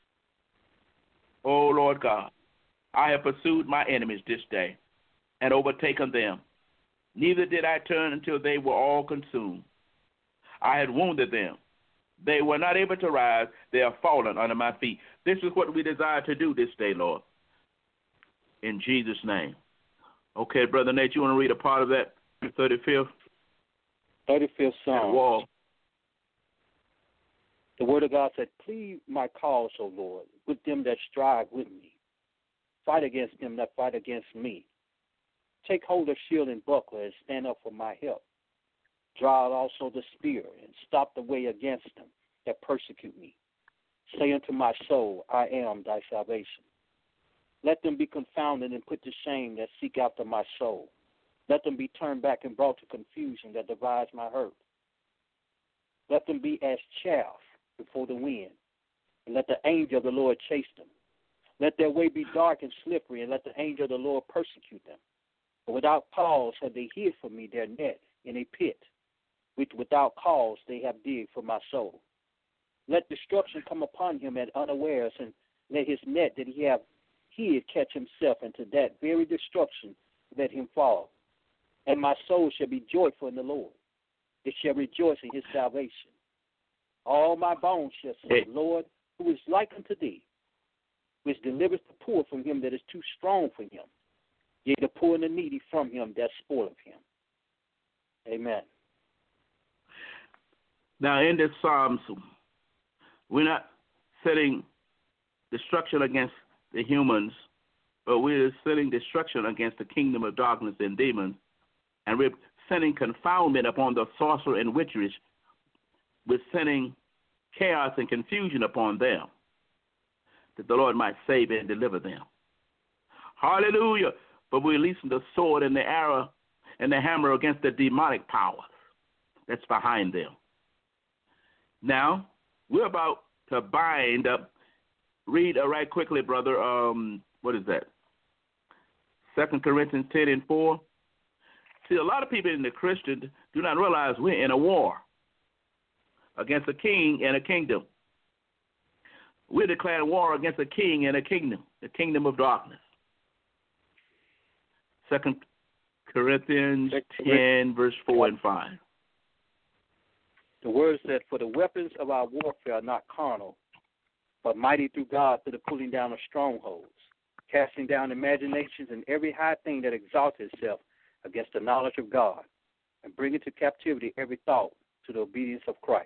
S3: O Lord God, I have pursued my enemies this day and overtaken them. Neither did I turn until they were all consumed. I had wounded them. They were not able to rise. They are fallen under my feet. This is what we desire to do this day, Lord. In Jesus' name. Okay, Brother Nate, you want to read a part of that, thirty-fifth?
S2: thirty-fifth Psalm.
S3: Wall.
S2: The word of God said, plead my cause, O Lord, with them that strive with me. Fight against them that fight against me. Take hold of shield and buckler and stand up for my help. Draw out also the spear and stop the way against them. that persecute me. Say unto my soul, I am thy salvation. Let them be confounded and put to shame that seek after my soul. Let them be turned back and brought to confusion that divides my hurt. Let them be as chaff before the wind, and let the angel of the Lord chase them. Let their way be dark and slippery, and let the angel of the Lord persecute them. For without cause have they hid for me their net in a pit, which without cause they have digged for my soul. Let destruction come upon him at unawares, and let his net that he have hid catch himself, and to that very destruction let him fall. And my soul shall be joyful in the Lord. It shall rejoice in his salvation. All my bones shall say, Lord, who is like unto thee, which delivers the poor from him that is too strong for him, yea, the poor and the needy from him that spoileth him. Amen.
S3: Now, in this Psalms, we're not setting destruction against the humans, but we're setting destruction against the kingdom of darkness and demons, and we're sending confoundment upon the sorcerer and witchery. We're sending chaos and confusion upon them, that the Lord might save and deliver them. Hallelujah. But we're releasing the sword and the arrow and the hammer against the demonic power that's behind them. Now, we're about to bind up. Read uh, right quickly, brother. Um, what is that? Second Corinthians ten and four. See, a lot of people in the Christian do not realize we're in a war against a king and a kingdom. We're declaring war against a king and a kingdom, the kingdom of darkness. Second Corinthians ten, verse four and five.
S2: The word said, for the weapons of our warfare are not carnal, but mighty through God to the pulling down of strongholds, casting down imaginations and every high thing that exalts itself against the knowledge of God, and bringing to captivity every thought to the obedience of Christ.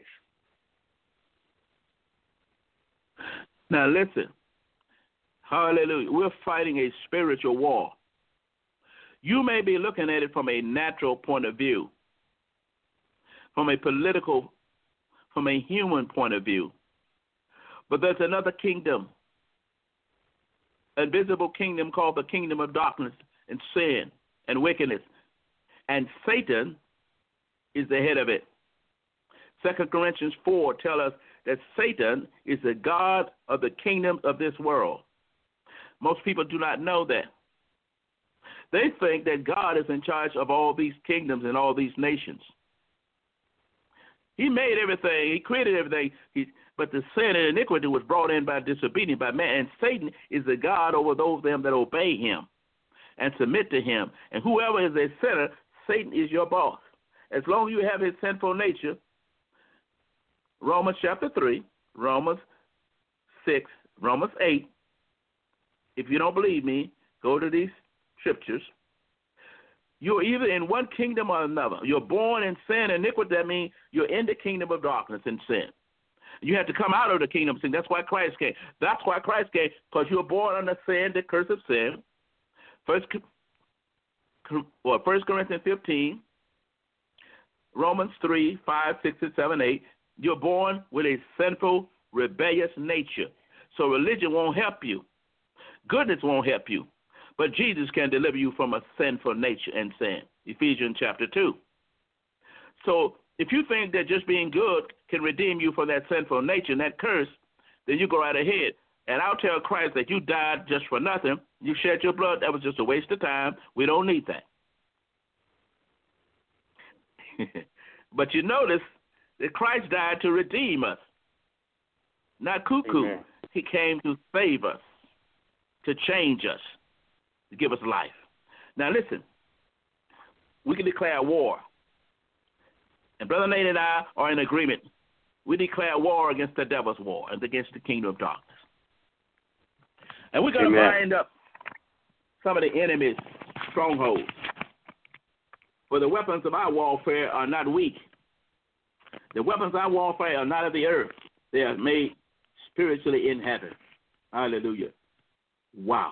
S3: Now listen, hallelujah, we're fighting a spiritual war. You may be looking at it from a natural point of view, from a political, from a human point of view, but there's another kingdom, a invisible kingdom called the kingdom of darkness and sin and wickedness, and Satan is the head of it. Second Corinthians four tells us that Satan is the god of the kingdom of this world. Most people do not know that. They think that God is in charge of all these kingdoms and all these nations. He made everything. He created everything. He, but the sin and iniquity was brought in by disobedience by man. And Satan is the God over those of them that obey him and submit to him. And whoever is a sinner, Satan is your boss. As long as you have his sinful nature, Romans chapter three, Romans six, Romans eight. If you don't believe me, go to these scriptures. You're either in one kingdom or another. You're born in sin and iniquity. That means you're in the kingdom of darkness and sin. You have to come out of the kingdom of sin. That's why Christ came. That's why Christ came, because you were born under sin, the curse of sin. First, well, First Corinthians fifteen, Romans three, five, six, and seven, eight. You're born with a sinful, rebellious nature. So religion won't help you. Goodness won't help you. But Jesus can deliver you from a sinful nature and sin. Ephesians chapter two. So if you think that just being good can redeem you from that sinful nature and that curse, then you go right ahead. And I'll tell Christ that you died just for nothing. You shed your blood. That was just a waste of time. We don't need that. But you notice that Christ died to redeem us. Not cuckoo. Amen. He came to save us, to change us, to give us life. Now listen, we can declare war. And Brother Nate and I are in agreement. We declare war against the devil's war and against the kingdom of darkness. And we're going to bind up some of the enemy's strongholds. For the weapons of our warfare are not weak. The weapons of our warfare are not of the earth. They are made spiritually in heaven. Hallelujah. Wow.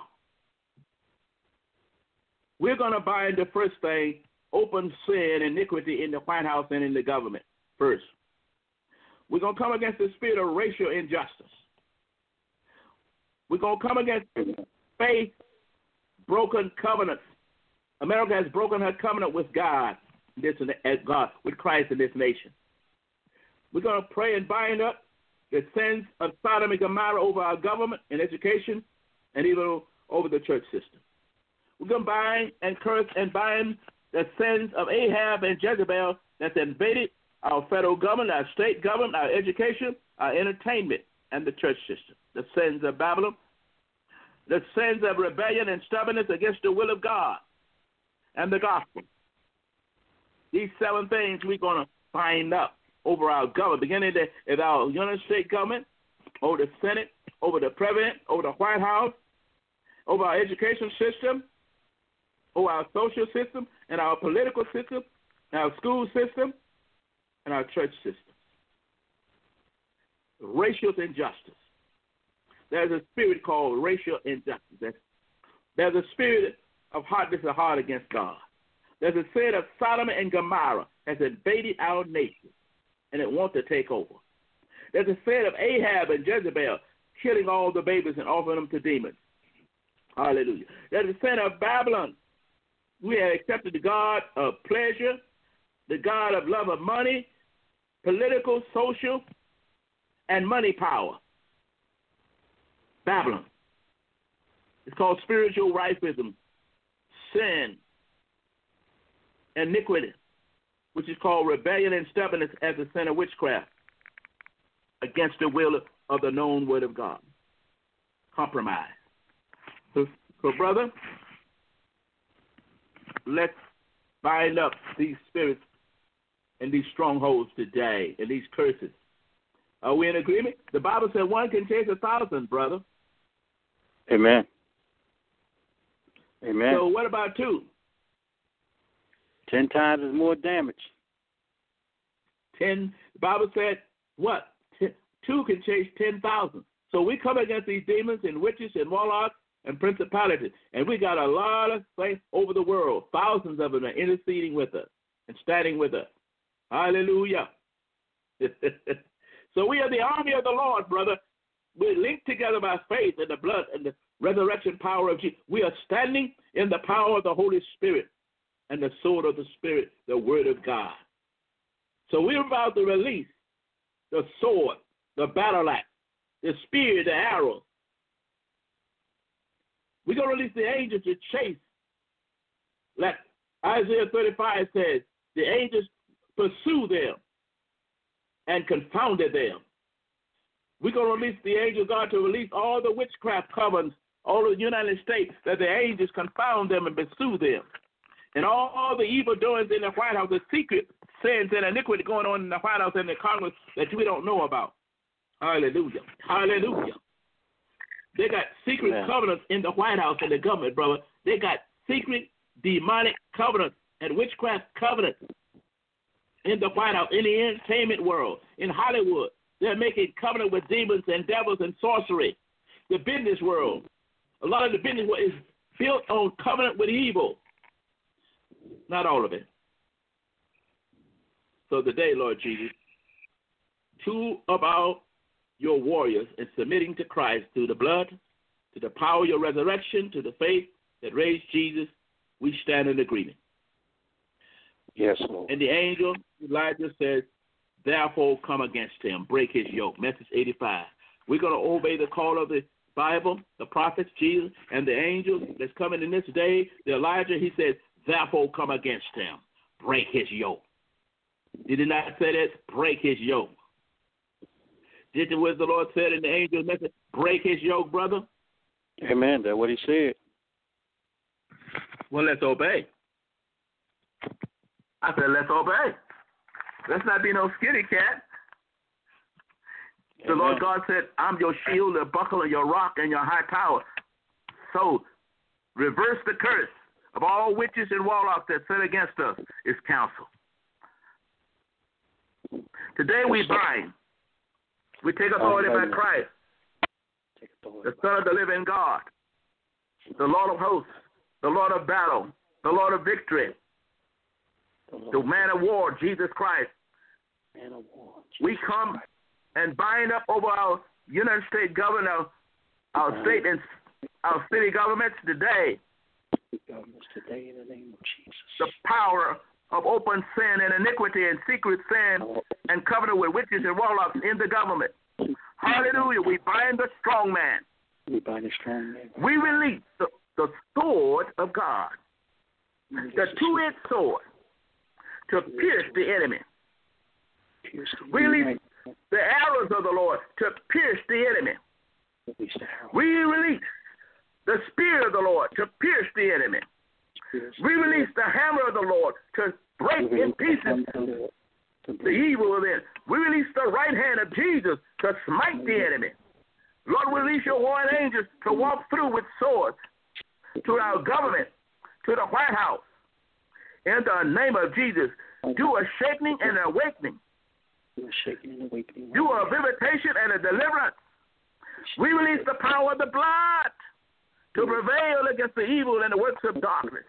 S3: We're going to bind the first thing, open sin, iniquity in the White House and in the government first. We're going to come against the spirit of racial injustice. We're going to come against faith-broken covenants. America has broken her covenant with God, this and God, with Christ in this nation. We're going to pray and bind up the sins of Sodom and Gomorrah over our government and education and even over the church system. We're going to bind and curse and bind the sins of Ahab and Jezebel that's invaded our federal government, our state government, our education, our entertainment, and the church system. The sins of Babylon, the sins of rebellion and stubbornness against the will of God and the gospel. These seven things we're going to bind up over our government, beginning at our United States government, over the Senate, over the President, over the White House, over our education system, over our social system, and our political system, and our school system, and our church system. Racial injustice. There's a spirit called racial injustice. There's a spirit of hardness of heart against God. There's a spirit of Sodom and Gomorrah has invaded our nation, and it wants to take over. There's a spirit of Ahab and Jezebel killing all the babies and offering them to demons. Hallelujah. There's a sin of Babylon. We have accepted the God of pleasure, the God of love of money, political, social, and money power. Babylon. It's called spiritual rightism, sin, iniquity, which is called rebellion and stubbornness as a sin of witchcraft against the will of the known word of God. Compromise. So, so brother, let's bind up these spirits and these strongholds today and these curses. Are we in agreement? The Bible said one can chase a thousand, brother.
S2: Amen. Amen.
S3: So what about two?
S2: Ten times is more damage.
S3: Ten. The Bible said what? Ten, two can chase ten thousand. So we come against these demons and witches and warlocks and principalities, and we got a lot of saints over the world. Thousands of them are interceding with us and standing with us. Hallelujah. So we are the army of the Lord, brother. We're linked together by faith in the blood and the resurrection power of Jesus. We are standing in the power of the Holy Spirit and the sword of the Spirit, the word of God. So we're about to release the sword, the battle axe, the spear, the arrow. We're going to release the angels to chase. Like Isaiah thirty-five says, the angels pursue them and confounded them. We're going to release the angel God to release all the witchcraft covens, all of the United States, that the angels confound them and pursue them. And all, all the evil doings in the White House, the secret sins and iniquity going on in the White House and the Congress that we don't know about. Hallelujah. Hallelujah. They got secret yeah. covenants in the White House and the government, brother. They got secret demonic covenants and witchcraft covenants in the White House, in the entertainment world, in Hollywood. They're making covenant with demons and devils and sorcery. The business world, a lot of the business world is built on covenant with evil. Not all of it. So today, Lord Jesus, two of our your warriors in submitting to Christ through the blood, to the power of your resurrection, to the faith that raised Jesus, we stand in agreement.
S2: Yes, Lord.
S3: And the angel, Elijah says, therefore come against him, break his yoke. Message eighty-five. We're going to obey the call of the Bible, the prophets, Jesus, and the angels that's coming in this day. The Elijah, he says, therefore come against him, break his yoke. Did he not say that? Break his yoke. Did the what the Lord said in the angel's message? Break his yoke, brother?
S2: Amen. That's what he said.
S3: Well, let's obey. I said, let's obey. Let's not be no skinny cat. Amen. The Lord God said, I'm your shield, your buckler, your rock, and your high tower. So reverse the curse of all witches and warlocks that set against us is counsel. Today we bind. We take authority by Christ, the Son of the living God, the Lord of hosts, the Lord of battle, the Lord of victory, the man of war, Jesus Christ.
S2: Man of war, Jesus
S3: we come
S2: Christ.
S3: and bind up over our United States governor, our state and our city governments today.
S2: Governments today in the name of Jesus.
S3: The power of open sin and iniquity and secret sin and covenant with witches and warlocks in the government. Hallelujah. We bind the strong man.
S2: We bind the strong man.
S3: We release the, the sword of God, the two-edged sword, to pierce the enemy. We release the arrows of the Lord to pierce the enemy. We release the spear of the Lord to pierce the enemy. We release the hammer of the Lord to break in pieces the evil within. We release the right hand of Jesus to smite the enemy. Lord, release your warring angels to walk through with swords to our government, to the White House. In the name of Jesus, do a shaking and an awakening.
S2: Do a shaking and awakening.
S3: Do a visitation and a deliverance. We release the power of the blood to prevail against the evil and the works of darkness.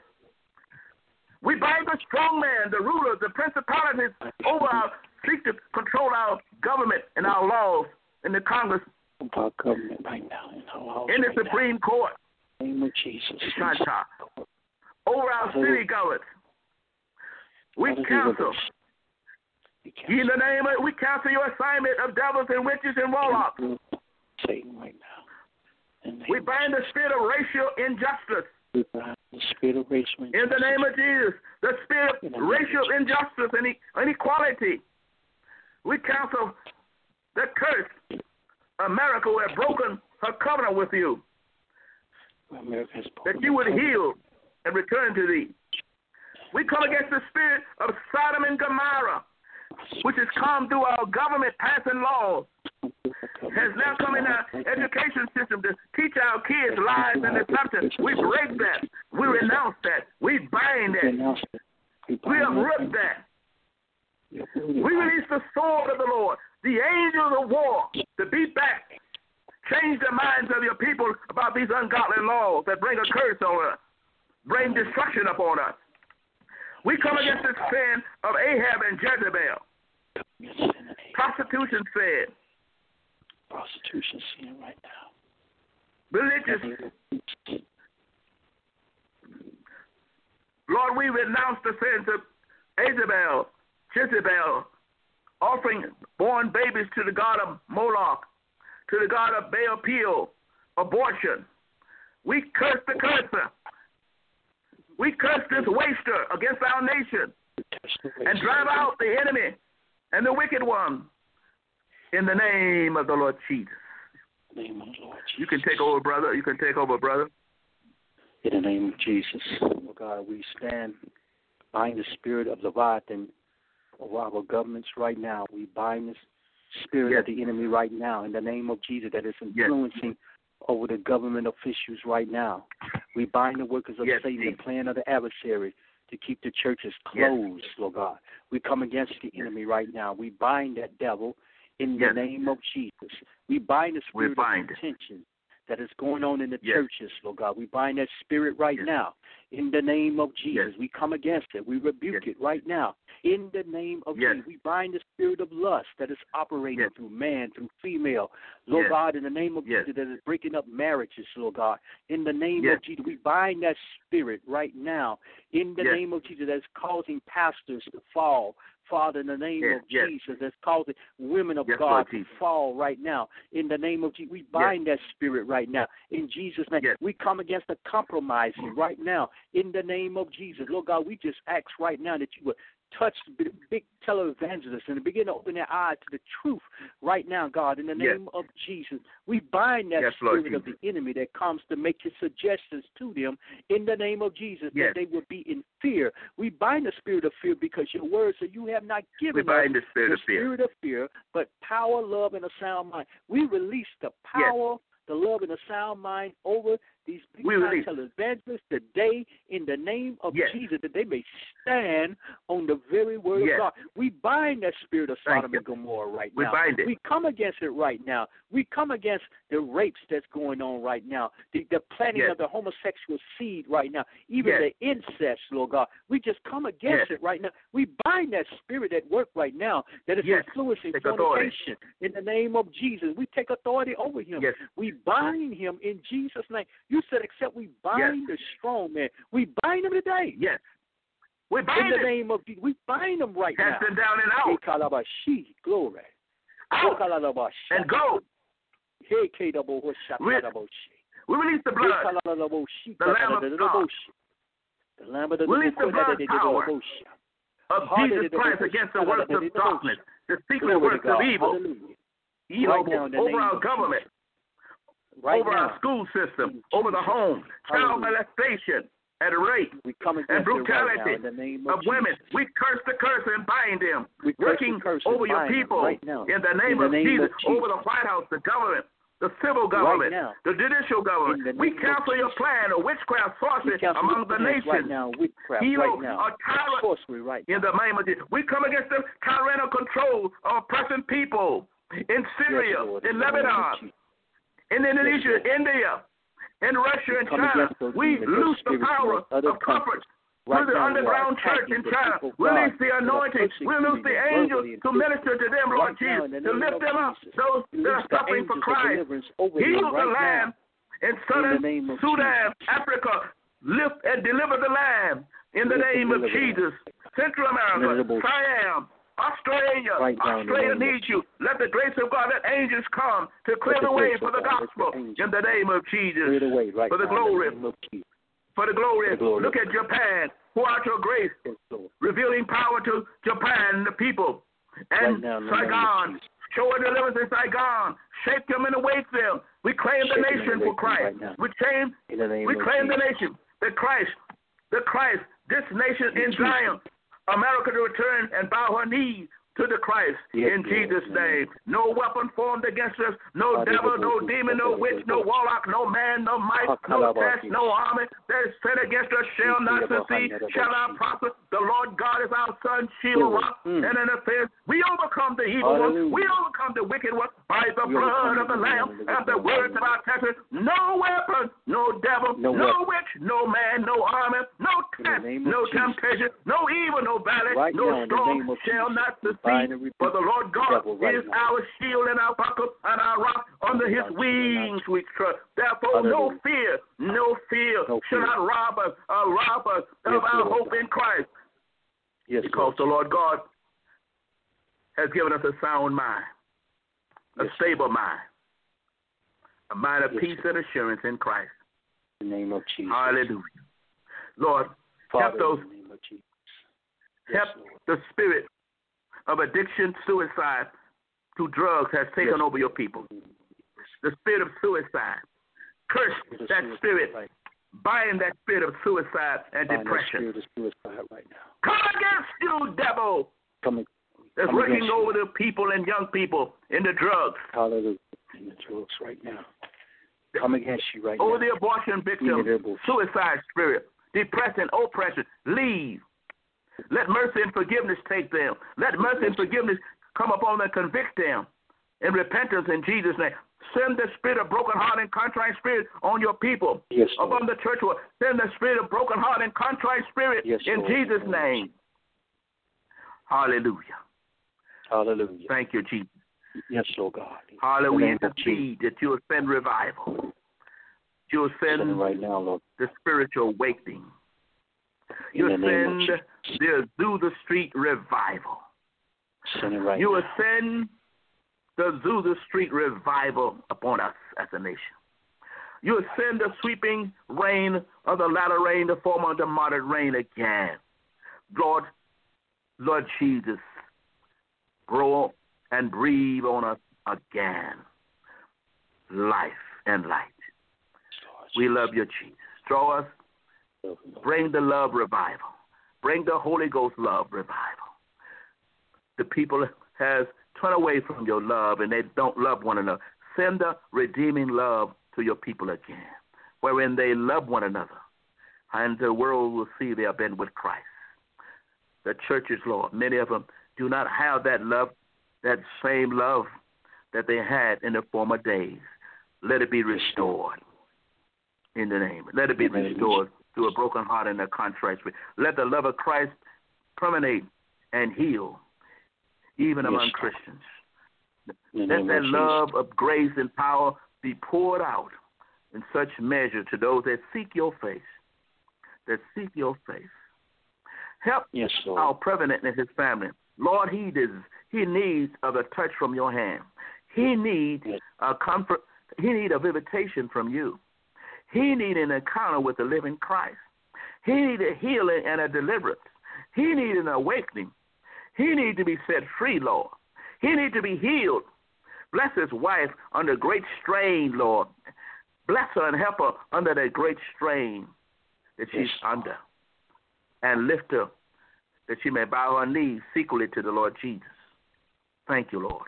S3: We bind the strong man, the rulers, the principalities over our, seek to control our government and our laws in the Congress,
S2: our government right now, in, our
S3: in the
S2: right
S3: Supreme
S2: now.
S3: Court,
S2: In the name of Jesus.
S3: over our city governments. We cancel. In the name of, we cancel your assignment of devils and witches and warlocks.
S2: Satan right now.
S3: We bind the spirit of racial injustice.
S2: We bind the spirit of racial injustice.
S3: In the name of Jesus, the spirit of racial injustice and inequality. We cancel the curse. America who has broken her covenant with you.
S2: America has
S3: that you would heal and return to thee. We come against the spirit of Sodom and Gomorrah, which has come through our government passing laws, has now come in our education system to teach our kids lies and deception. We break that. We renounce that. We bind that. We uproot that. We release the sword of the Lord, the angels of war, to beat back, change the minds of your people about these ungodly laws that bring a curse on us, bring destruction upon us. We come against the sin of Ahab and Jezebel. Prostitution sin.
S2: Prostitution sin right now.
S3: Religious. Lord, we renounce the sins of Jezebel, Jezebel, offering born babies to the god of Moloch, to the god of Baal Peor, abortion. We curse the cursor. We curse this waster against our nation and drive out the enemy and the wicked one in the name of the Lord Jesus.
S2: Name of the Lord Jesus.
S3: You can take over, brother. You can take over, brother.
S2: In the name of Jesus, oh God, we stand bind the spirit of Leviathan over our governments right now. We bind the spirit yes. of the enemy right now in the name of Jesus that is influencing yes. over the government officials right now. We bind the workers of
S3: yes,
S2: Satan,
S3: Jesus.
S2: the plan of the adversary to keep the churches closed, yes. Lord God. We come against the enemy right now. We bind that devil in
S3: yes.
S2: the name of Jesus. We bind the spirit
S3: we bind
S2: of contention that is going on in the
S3: yes.
S2: churches, Lord God. We bind that spirit right
S3: yes.
S2: now in the name of Jesus.
S3: Yes.
S2: We come against it. We rebuke
S3: yes.
S2: it right now in the name of
S3: yes.
S2: Jesus. We bind the spirit of lust that is operating
S3: yes.
S2: through man, through female, Lord
S3: yes.
S2: God, in the name of
S3: yes.
S2: Jesus, that is breaking up marriages, Lord God. In the name
S3: yes.
S2: of Jesus, we bind that spirit right now in the
S3: yes.
S2: name of Jesus that is causing pastors to fall. Father, in the name
S3: yes,
S2: of
S3: yes.
S2: Jesus, that's causing women of
S3: yes,
S2: God
S3: Lord
S2: to
S3: Jesus.
S2: fall right now. In the name of Jesus, we bind
S3: yes.
S2: that spirit right now. In Jesus' name,
S3: yes.
S2: we come against the compromising right now. In the name of Jesus, Lord God, we just ask right now that you would touch the big televangelists and begin to open their eyes to the truth right now, God. In the name
S3: yes.
S2: of Jesus, we bind that
S3: yes,
S2: spirit of the enemy that comes to make your suggestions to them. In the name of Jesus,
S3: yes.
S2: that they would be in fear. We bind the spirit of fear because your word says you have not given
S3: we bind
S2: us
S3: the spirit
S2: the
S3: of fear.
S2: spirit of fear, but power, love, and a sound mind. We release the power, yes. the love, and a sound mind over these big
S3: we release
S2: televangelists today in the name of
S3: yes.
S2: Jesus, that they may stand on the very word
S3: yes.
S2: of God. We bind that spirit of
S3: Thank
S2: Sodom
S3: you.
S2: and Gomorrah right
S3: we
S2: now.
S3: Bind it.
S2: We come against it right now. We come against the rapes that's going on right now, the, the planting
S3: yes.
S2: of the homosexual seed right now, even
S3: yes.
S2: the incest, Lord God. We just come against
S3: yes.
S2: it right now. We bind that spirit at work right now that is
S3: yes.
S2: influencing
S3: Take
S2: fornication. In the name of Jesus, we take authority over him.
S3: Yes.
S2: We bind him in Jesus' name. You said, except we bind
S3: yes.
S2: the strong man. We bind him today.
S3: Yes. We bind
S2: in the
S3: it.
S2: name of Jesus. We bind him right
S3: Cast
S2: now.
S3: them down and out.
S2: Glory.
S3: Out. And go. We, we release the blood. The Lamb of God.
S2: The Lamb of the
S3: Release the blood power of Jesus Christ against the works of darkness, the secret works of evil, evil
S2: right now,
S3: over our government,
S2: right
S3: over
S2: now.
S3: our school system, over the home, child molestation and rape
S2: we come
S3: and brutality
S2: right now, in the name of,
S3: of women.
S2: Jesus.
S3: We curse the curse and bind them,
S2: we
S3: working
S2: curse
S3: over your
S2: bind
S3: people
S2: right now.
S3: in the name,
S2: in the
S3: of,
S2: name
S3: Jesus,
S2: of Jesus,
S3: over the White House, the government, the civil government,
S2: right
S3: the judicial government. We cancel your plan of witchcraft, sorcery among the nations.
S2: Right now, witchcraft
S3: Evil,
S2: right now,
S3: or tyrant,
S2: sorcery right now.
S3: in the name of Jesus. We come against the tyrannical control of oppressing people in Syria,
S2: yes, Lord,
S3: in
S2: in
S3: Lebanon, in Indonesia,
S2: yes,
S3: India, in Russia, and China. We lose the power of comfort.
S2: Right
S3: through the
S2: now,
S3: underground church in China. Release the anointing. Release the angels to minister to them, Lord
S2: right
S3: Jesus,
S2: now,
S3: to lift them up,
S2: Jesus.
S3: those that are suffering for Christ. Heal the land in southern
S2: in
S3: Sudan, Africa. Lift and deliver the land in the name of Jesus. Central America, Siam, Australia.
S2: Right now,
S3: Australia needs you. Let the grace of God, let angels come to clear the way for the gospel in the name of Jesus.
S2: Right
S3: for the
S2: now,
S3: glory.
S2: the
S3: For the glory.
S2: For the glory.
S3: Look at Japan. Pour out your grace,
S2: yes,
S3: revealing power to Japan and the people. And
S2: right now,
S3: Saigon. Show a deliverance in Saigon. Shake them and awake them. We claim the
S2: Shake
S3: nation for Christ.
S2: Right
S3: we claim, we claim the nation, the Christ, the Christ, this nation in Zion, America to return and bow her knees to the Christ
S2: yes,
S3: in Jesus' name. No weapon formed against us, no
S2: Father,
S3: devil, no demon, no witch, no warlock, no man, no might, no test, no army that is set against us shall not succeed, shall not prosper. The Lord God is our son, shield, rock, and an offense. We overcome the evil one. We overcome the wicked one by the blood of the Lamb and the words of our testimony. No weapon, no devil, no, no witch, no man, no army, no test, no temptation, no evil, no valley,
S2: right
S3: no
S2: now,
S3: storm shall not succeed. For the Lord God right is now. Our shield and our buckler and our rock. Under his wings we trust. Therefore, Hallelujah. no fear, no fear no shall fear. not rob us, uh, rob us yes, of our Lord hope God. in Christ.
S2: Yes,
S3: because
S2: Lord.
S3: the Lord God has given us a sound mind, a yes. stable mind, a mind of yes, peace Lord. and assurance in Christ.
S2: In the name of Jesus.
S3: Hallelujah. Lord,
S2: Father,
S3: help those,
S2: in the name of Jesus.
S3: Yes, help Lord. the spirit of addiction, suicide to drugs has taken yes. over your people. The spirit of suicide. Curse that suicide, spirit. Right. Bind that spirit of suicide and
S2: Bind
S3: depression.
S2: That spirit of suicide right now.
S3: Come against you, devil.
S2: Come,
S3: that's
S2: come
S3: working over you. the people and young people in the drugs.
S2: Hallelujah. In the drugs right now. Come against you right
S3: over
S2: now.
S3: Over the abortion victim, suicide spirit, depression, oppression, leave. Let mercy and forgiveness take them. Let mercy and forgiveness come upon them and convict them in repentance in Jesus' name. Send the spirit of broken heart and contrite spirit on your people.
S2: Yes,
S3: upon the church world. Send the spirit of broken heart and contrite spirit
S2: yes,
S3: in
S2: Lord.
S3: Jesus' name. Hallelujah.
S2: Hallelujah.
S3: Thank you, Jesus.
S2: Yes, Lord God.
S3: Hallelujah. Intercede that you will send revival. You will send,
S2: send right now, Lord.
S3: the spiritual awakening. You will send the Azusa Street revival.
S2: Send it right
S3: you
S2: now.
S3: will send the Azusa Street revival upon us as a nation. You will send the sweeping rain of the latter rain, the former and the moderate rain again. Lord, Lord Jesus, grow and breathe on us again. Life and light. We love you, Jesus. Draw us. Bring the love revival. Bring the Holy Ghost love revival. The people has turned away from your love and they don't love one another. Send the redeeming love to your people again. wherein they love one another, and the world will see they have been with Christ. The churches, Lord, many of them do not have that love, that same love that they had in the former days. Let it be restored in the name. Let it be restored to a broken heart and a contrite spirit. Let the love of Christ permeate and heal, even among Christians. Let that love of grace and power be poured out in such measure to those that seek your face, that seek your face. Help
S2: yes,
S3: our president and his family. Lord, he does, he needs of a touch from your hand. He needs
S2: yes.
S3: a comfort. He needs a visitation from you. He needs an encounter with the living Christ. He needs a healing and a deliverance. He needs an awakening. He needs to be set free, Lord. He needs to be healed. Bless his wife under great strain, Lord. Bless her and help her under that great strain that she's
S2: yes.
S3: under. And lift her that she may bow her knees secretly to the Lord Jesus. Thank you, Lord.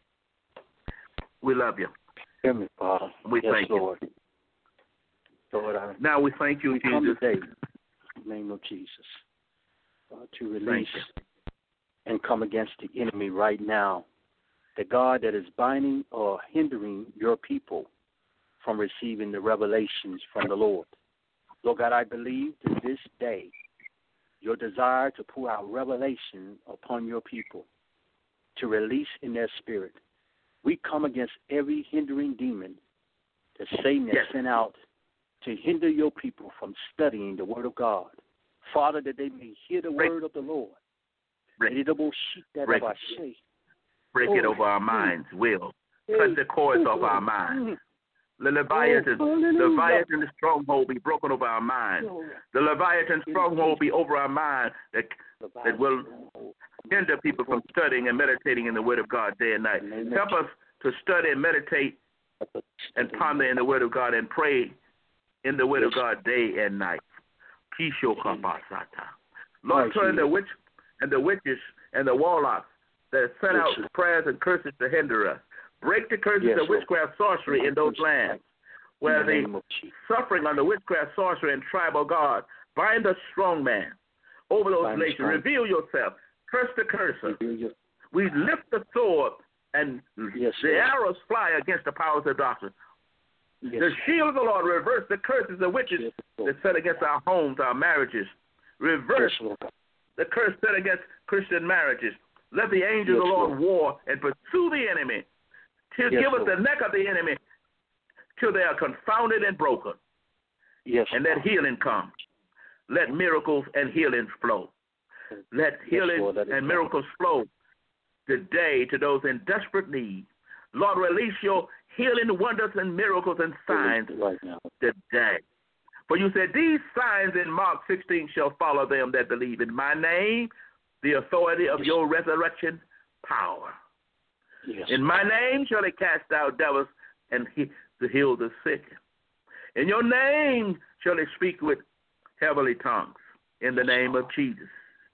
S3: We love you.
S2: Hear me, Father.
S3: We
S2: yes,
S3: thank
S2: Lord.
S3: you.
S2: Lord, I,
S3: now we thank you,
S2: we
S3: Jesus.
S2: Come today, in the name of Jesus, uh, to release and come against the enemy right now, the God that is binding or hindering your people from receiving the revelations from the Lord. Lord God, I believe that this day, your desire to pour out revelation upon your people, to release in their spirit. We come against every hindering demon that Satan has
S3: yes.
S2: sent out to hinder your people from studying the Word of God. Father, that they may hear the
S3: Break.
S2: word of the Lord.
S3: Break,
S2: Break,
S3: Break. Break it over our minds, will. Cut the cords off our minds. The Leviathan,
S2: oh,
S3: Leviathan, the stronghold be broken over our mind. The Leviathan stronghold be over our mind that, that will hinder people from studying and meditating in the Word of God day and night. Help us to study and meditate and ponder in the Word of God and pray in the Word of God day and night. Lord, turn the witch and the witches and the warlocks that sent out prayers and curses to hinder us. Break the curses
S2: yes,
S3: of witchcraft, sorcery in those lands where
S2: the
S3: the suffering under witchcraft, sorcery, and tribal God. Bind the strong man over those
S2: Bind
S3: nations. Reveal yourself. Curse the cursor.
S2: Your...
S3: We lift the sword, and
S2: yes,
S3: the
S2: Lord.
S3: arrows fly against the powers of darkness.
S2: Yes.
S3: The shield of the Lord reverse the curses of witches
S2: yes,
S3: that set against our homes, our marriages. Reverse
S2: yes,
S3: the curse set against Christian marriages. Let the angels
S2: yes,
S3: of the Lord,
S2: Lord
S3: war and pursue the enemy till
S2: yes,
S3: give us
S2: Lord.
S3: the neck of the enemy till they are confounded and broken.
S2: Yes,
S3: and let healing come. Let miracles and healing flow. Let healing
S2: yes, Lord, let
S3: and miracles flow today to those in desperate need. Lord, release your healing wonders and miracles and signs
S2: right now
S3: today. For you said, these signs in Mark sixteen shall follow them that believe in my name, the authority of
S2: yes.
S3: your resurrection power.
S2: Yes.
S3: In my name shall they cast out devils and he, to heal the sick. In your name shall they speak with heavenly tongues. In the name of Jesus,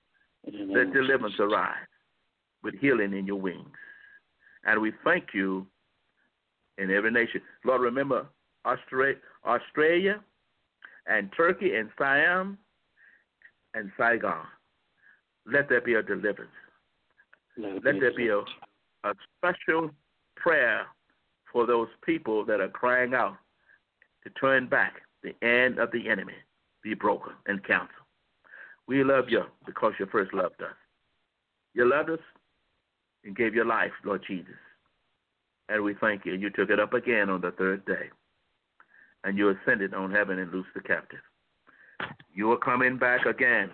S3: let deliverance arise with healing in your wings. And we thank you in every nation. Lord, remember Australia, Australia and Turkey and Siam and Saigon. Let there be a deliverance. Let, Let there be a, a special prayer for those people that are crying out to turn back the end of the enemy, be broken and cancelled. We love you because you first loved us. You loved us and gave your life, Lord Jesus. And we thank you. You took it up again on the third day. And you ascended on heaven and loosed the captive. You are coming back again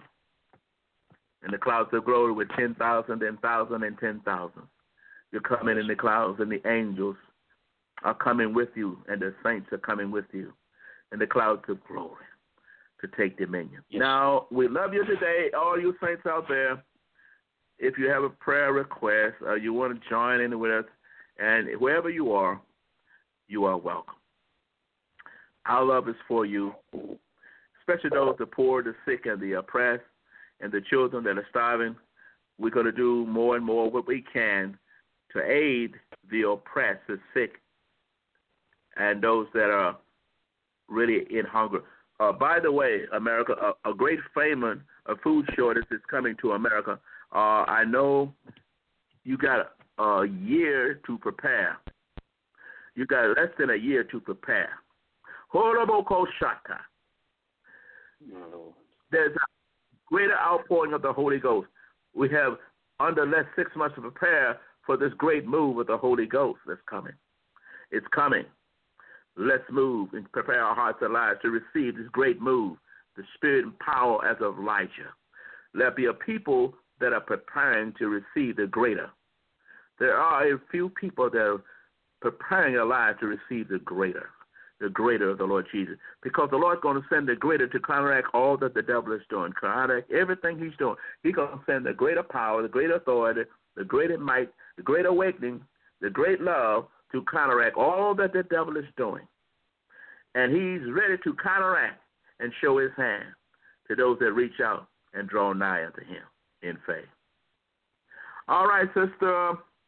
S3: in the clouds of glory with ten thousand and thousand and ten thousand. You're coming in the clouds, and the angels are coming with you, and the saints are coming with you in the clouds of glory to take dominion. Yes. Now, we love you today, all you saints out there. If you have a prayer request or you want to join in with us, and wherever you are, you are welcome. Our love is for you, especially those the poor, the sick, and the oppressed, and the children that are starving. We're going to do more and more what we can to aid the oppressed, the sick, and those that are really in hunger. Uh, by the way, America, a, a great famine, a food shortage is coming to America. Uh, I know you got a year to prepare. You got less than a year to prepare. Horoboko shata.
S2: No.
S3: There's a greater outpouring of the Holy Ghost. We have under less six months to prepare for this great move of the Holy Ghost that's coming. It's coming. Let's move and prepare our hearts and lives to receive this great move, the spirit and power as of Elijah. Let be a people that are preparing to receive the greater. There are a few people that are preparing their lives to receive the greater, the greater of the Lord Jesus, because the Lord's going to send the greater to counteract all that the devil is doing, counteract everything he's doing. He's going to send the greater power, the greater authority, the greater might, the great awakening, the great love to counteract all that the devil is doing. And he's ready to counteract and show his hand to those that reach out and draw nigh unto him in faith. All right, Sister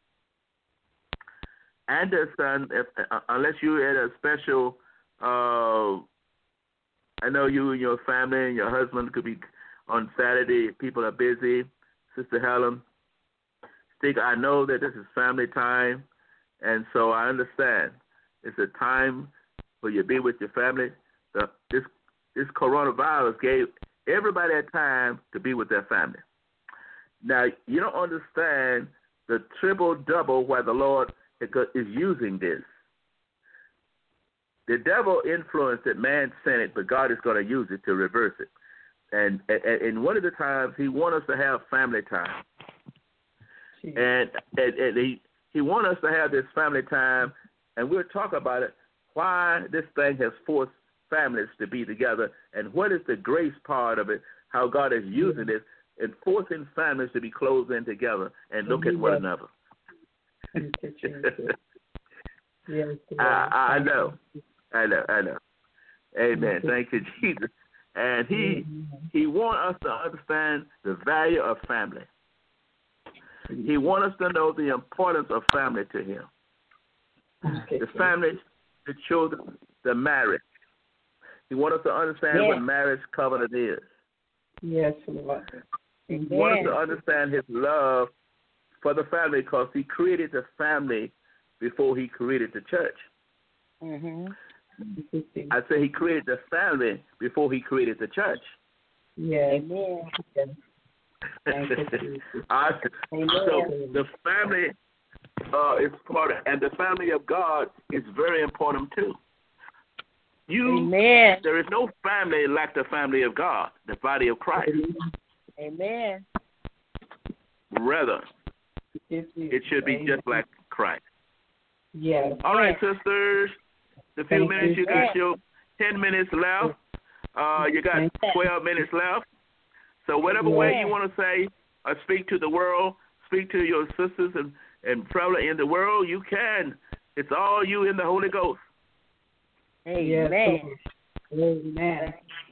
S3: Anderson, if, uh, unless you had a special, uh, I know you and your family and your husband could be on Saturday. People are busy. Sister Helen, Stick, I know that this is family time, and so I understand it's a time for you to be with your family. The, this this coronavirus gave everybody a time to be with their family. Now, you don't understand the triple-double why the Lord is using this. The devil influenced it, man sent it, but God is going to use it to reverse it. And, and, and one of the times, he wants us to have family time. And, and, and he, he wants us to have this family time, and we'll talk about it, why this thing has forced families to be together, and what is the grace part of it, how God is using this, and forcing families to be closed in together and look at one another. I, I know. I know. I know. Amen. Thank you, Jesus. And he he wants us to understand the value of family. He wants us to know the importance of family to him. The family, the children, the marriage. He wants us to understand
S4: yes.
S3: what marriage covenant is.
S4: Yes, Lord.
S3: He wants us to understand his love for the family because he created the family before he created the church.
S4: Mm-hmm.
S3: I say he created the family before he created the church.
S4: Yes. Amen.
S3: Thank you. uh, so the family uh, is part of, and the family of God is very important too. You,
S4: Amen.
S3: There is no family like the family of God, the body of Christ.
S4: Amen.
S3: Rather, it should be just like Christ.
S4: Yes.
S3: All right, sisters. The few
S4: Thank
S3: minutes
S4: you,
S3: you can show, ten minutes left. Uh, you got twelve minutes left. So whatever
S4: yeah.
S3: way you want to say or speak to the world, speak to your sisters and, and probably in the world, you can. It's all you in the Holy Ghost.
S4: Amen. Amen.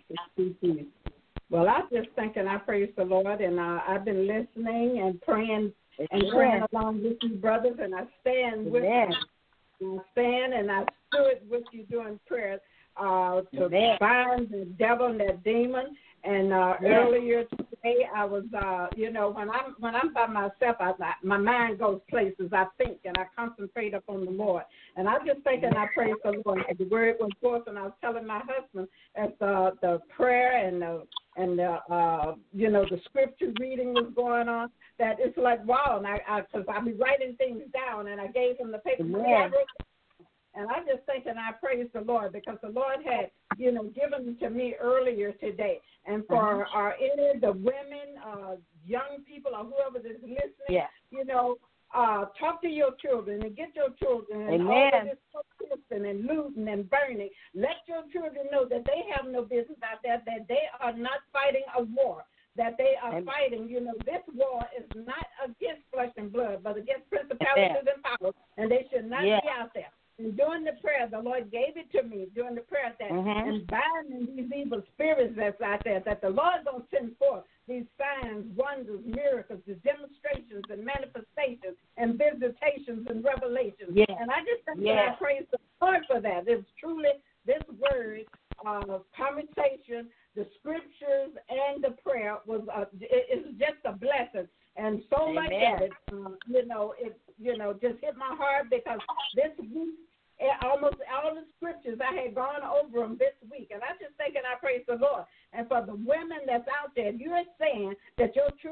S4: Well, I just think and I praise the Lord, and uh, I've been listening and praying and Amen. praying along with you, brothers, and I stand with
S5: Amen.
S4: you. I stand and I stood with you during prayer uh, to
S5: Amen.
S4: bind the devil and that demon. And uh,
S5: Yes.
S4: earlier today, I was, uh, you know, when I'm when I'm by myself, I, I, my mind goes places. I think and I concentrate upon the Lord. And I just think and I praise the Lord. The word went forth, and I was telling my husband as the the prayer and the and the uh, you know the scripture reading was going on, that it's like wow. And I because I, I be writing things down, and I gave him the paper.
S5: Amen.
S4: And I just think and I praise the Lord because the Lord had, you know, given it to me earlier today. And for uh-huh. our, any of the women, uh, young people, or whoever is listening,
S5: yeah.
S4: you know, uh, talk to your children and get your children and
S5: Amen.
S4: all of this twisting and looting and burning. Let your children know that they have no business out there, that they are not fighting a war, that they are Amen. fighting. You know, this war is not against flesh and blood, but against principalities Amen. and powers, and they should not yeah. be out there. And during the prayer, the Lord gave it to me during the prayer that
S5: mm-hmm.
S4: and binding these evil spirits that's out there, that the Lord going to send forth these signs, wonders, miracles, the demonstrations and manifestations and visitations and revelations.
S5: Yeah.
S4: And I just think
S5: yeah.
S4: that I praise the Lord for that. It's truly, this word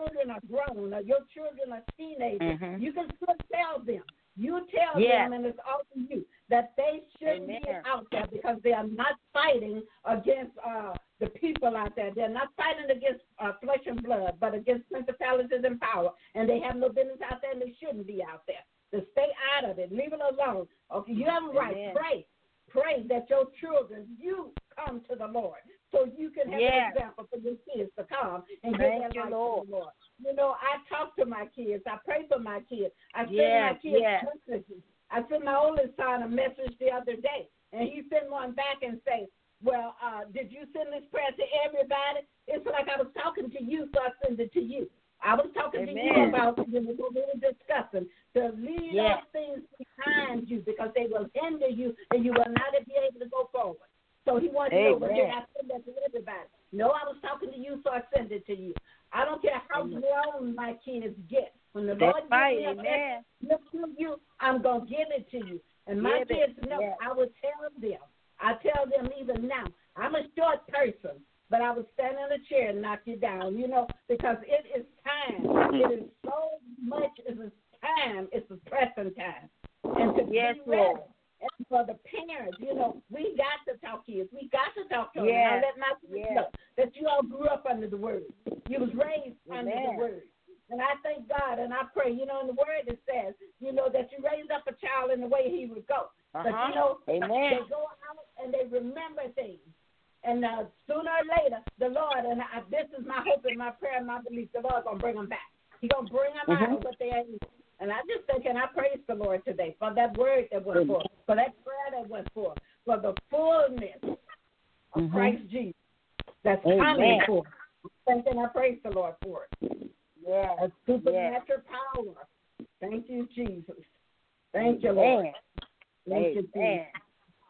S4: children are grown or your children are teenagers,
S5: Mhm.
S4: you can still tell them. You tell
S5: Yes.
S4: them, and it's up to you, that they shouldn't
S5: Amen.
S4: be out there because they are not fighting against uh, the people out there. They're not fighting against uh, flesh and blood, but against principalities and power. And they have no business out there, and they shouldn't be out there. So stay out of it. Leave it alone. Okay, you have a right.
S5: Amen.
S4: Pray. Pray that your children, you come to the Lord so you can have
S5: Yes.
S4: an example for your kids to come and give
S5: Thank
S4: their
S5: you,
S4: life
S5: Lord.
S4: to the Lord. You know, I talk to my kids. I pray for my kids. I send
S5: Yes,
S4: my kids
S5: yes.
S4: messages. I sent my oldest son a message the other day, and he sent one back and say, well, uh, did you send this prayer to everybody? It's like I was talking to you, so I send it to you. I was talking
S5: Amen.
S4: to you about you know, what we were discussing, to leave
S5: Yes.
S4: those things behind you because they will hinder you and you will not be able to go forward. So he wanted to know, but did I send that to everybody? No, I was talking to you, so I sent it to you. I don't care how grown my kids get. When the
S5: That's
S4: Lord
S5: right.
S4: gives me a
S5: Amen.
S4: message to you, I'm going to give it to you. And my
S5: Give it.
S4: kids know,
S5: Yes.
S4: I will tell them. I tell them even now, I'm a short person, but I will stand in a chair and knock you down, you know, because it is time. It is so much, it is time. It's a pressing time. And to
S5: Yes,
S4: be ready.
S5: Lord.
S4: And for the parents, you know, we got to talk kids. We got to talk to them.
S5: Yes.
S4: I let my kids
S5: Yes.
S4: know that you all grew up under the word. You was raised under the
S5: Amen.
S4: word. And I thank God and I pray, you know, in the word it says, you know, that you raised up a child in the way he would go.
S5: Uh-huh.
S4: But, you know,
S5: Amen.
S4: they go out and they remember things. And uh, sooner or later, the Lord, and I, this is my hope and my prayer and my belief, the Lord's going to bring them back. He's going to bring them
S5: Mhm.
S4: out of what they are in. And I just think, and I praise the Lord today for that word that went forth, for that prayer that went forth, for the fullness of
S5: Mhm.
S4: Christ Jesus that's
S5: Amen.
S4: coming forth. Thank and I praise the Lord for it.
S5: Yes.
S4: A supernatural power. Thank you, Jesus. Thank you, Lord.
S5: Amen.
S4: Thank you,
S5: Amen.
S4: Jesus.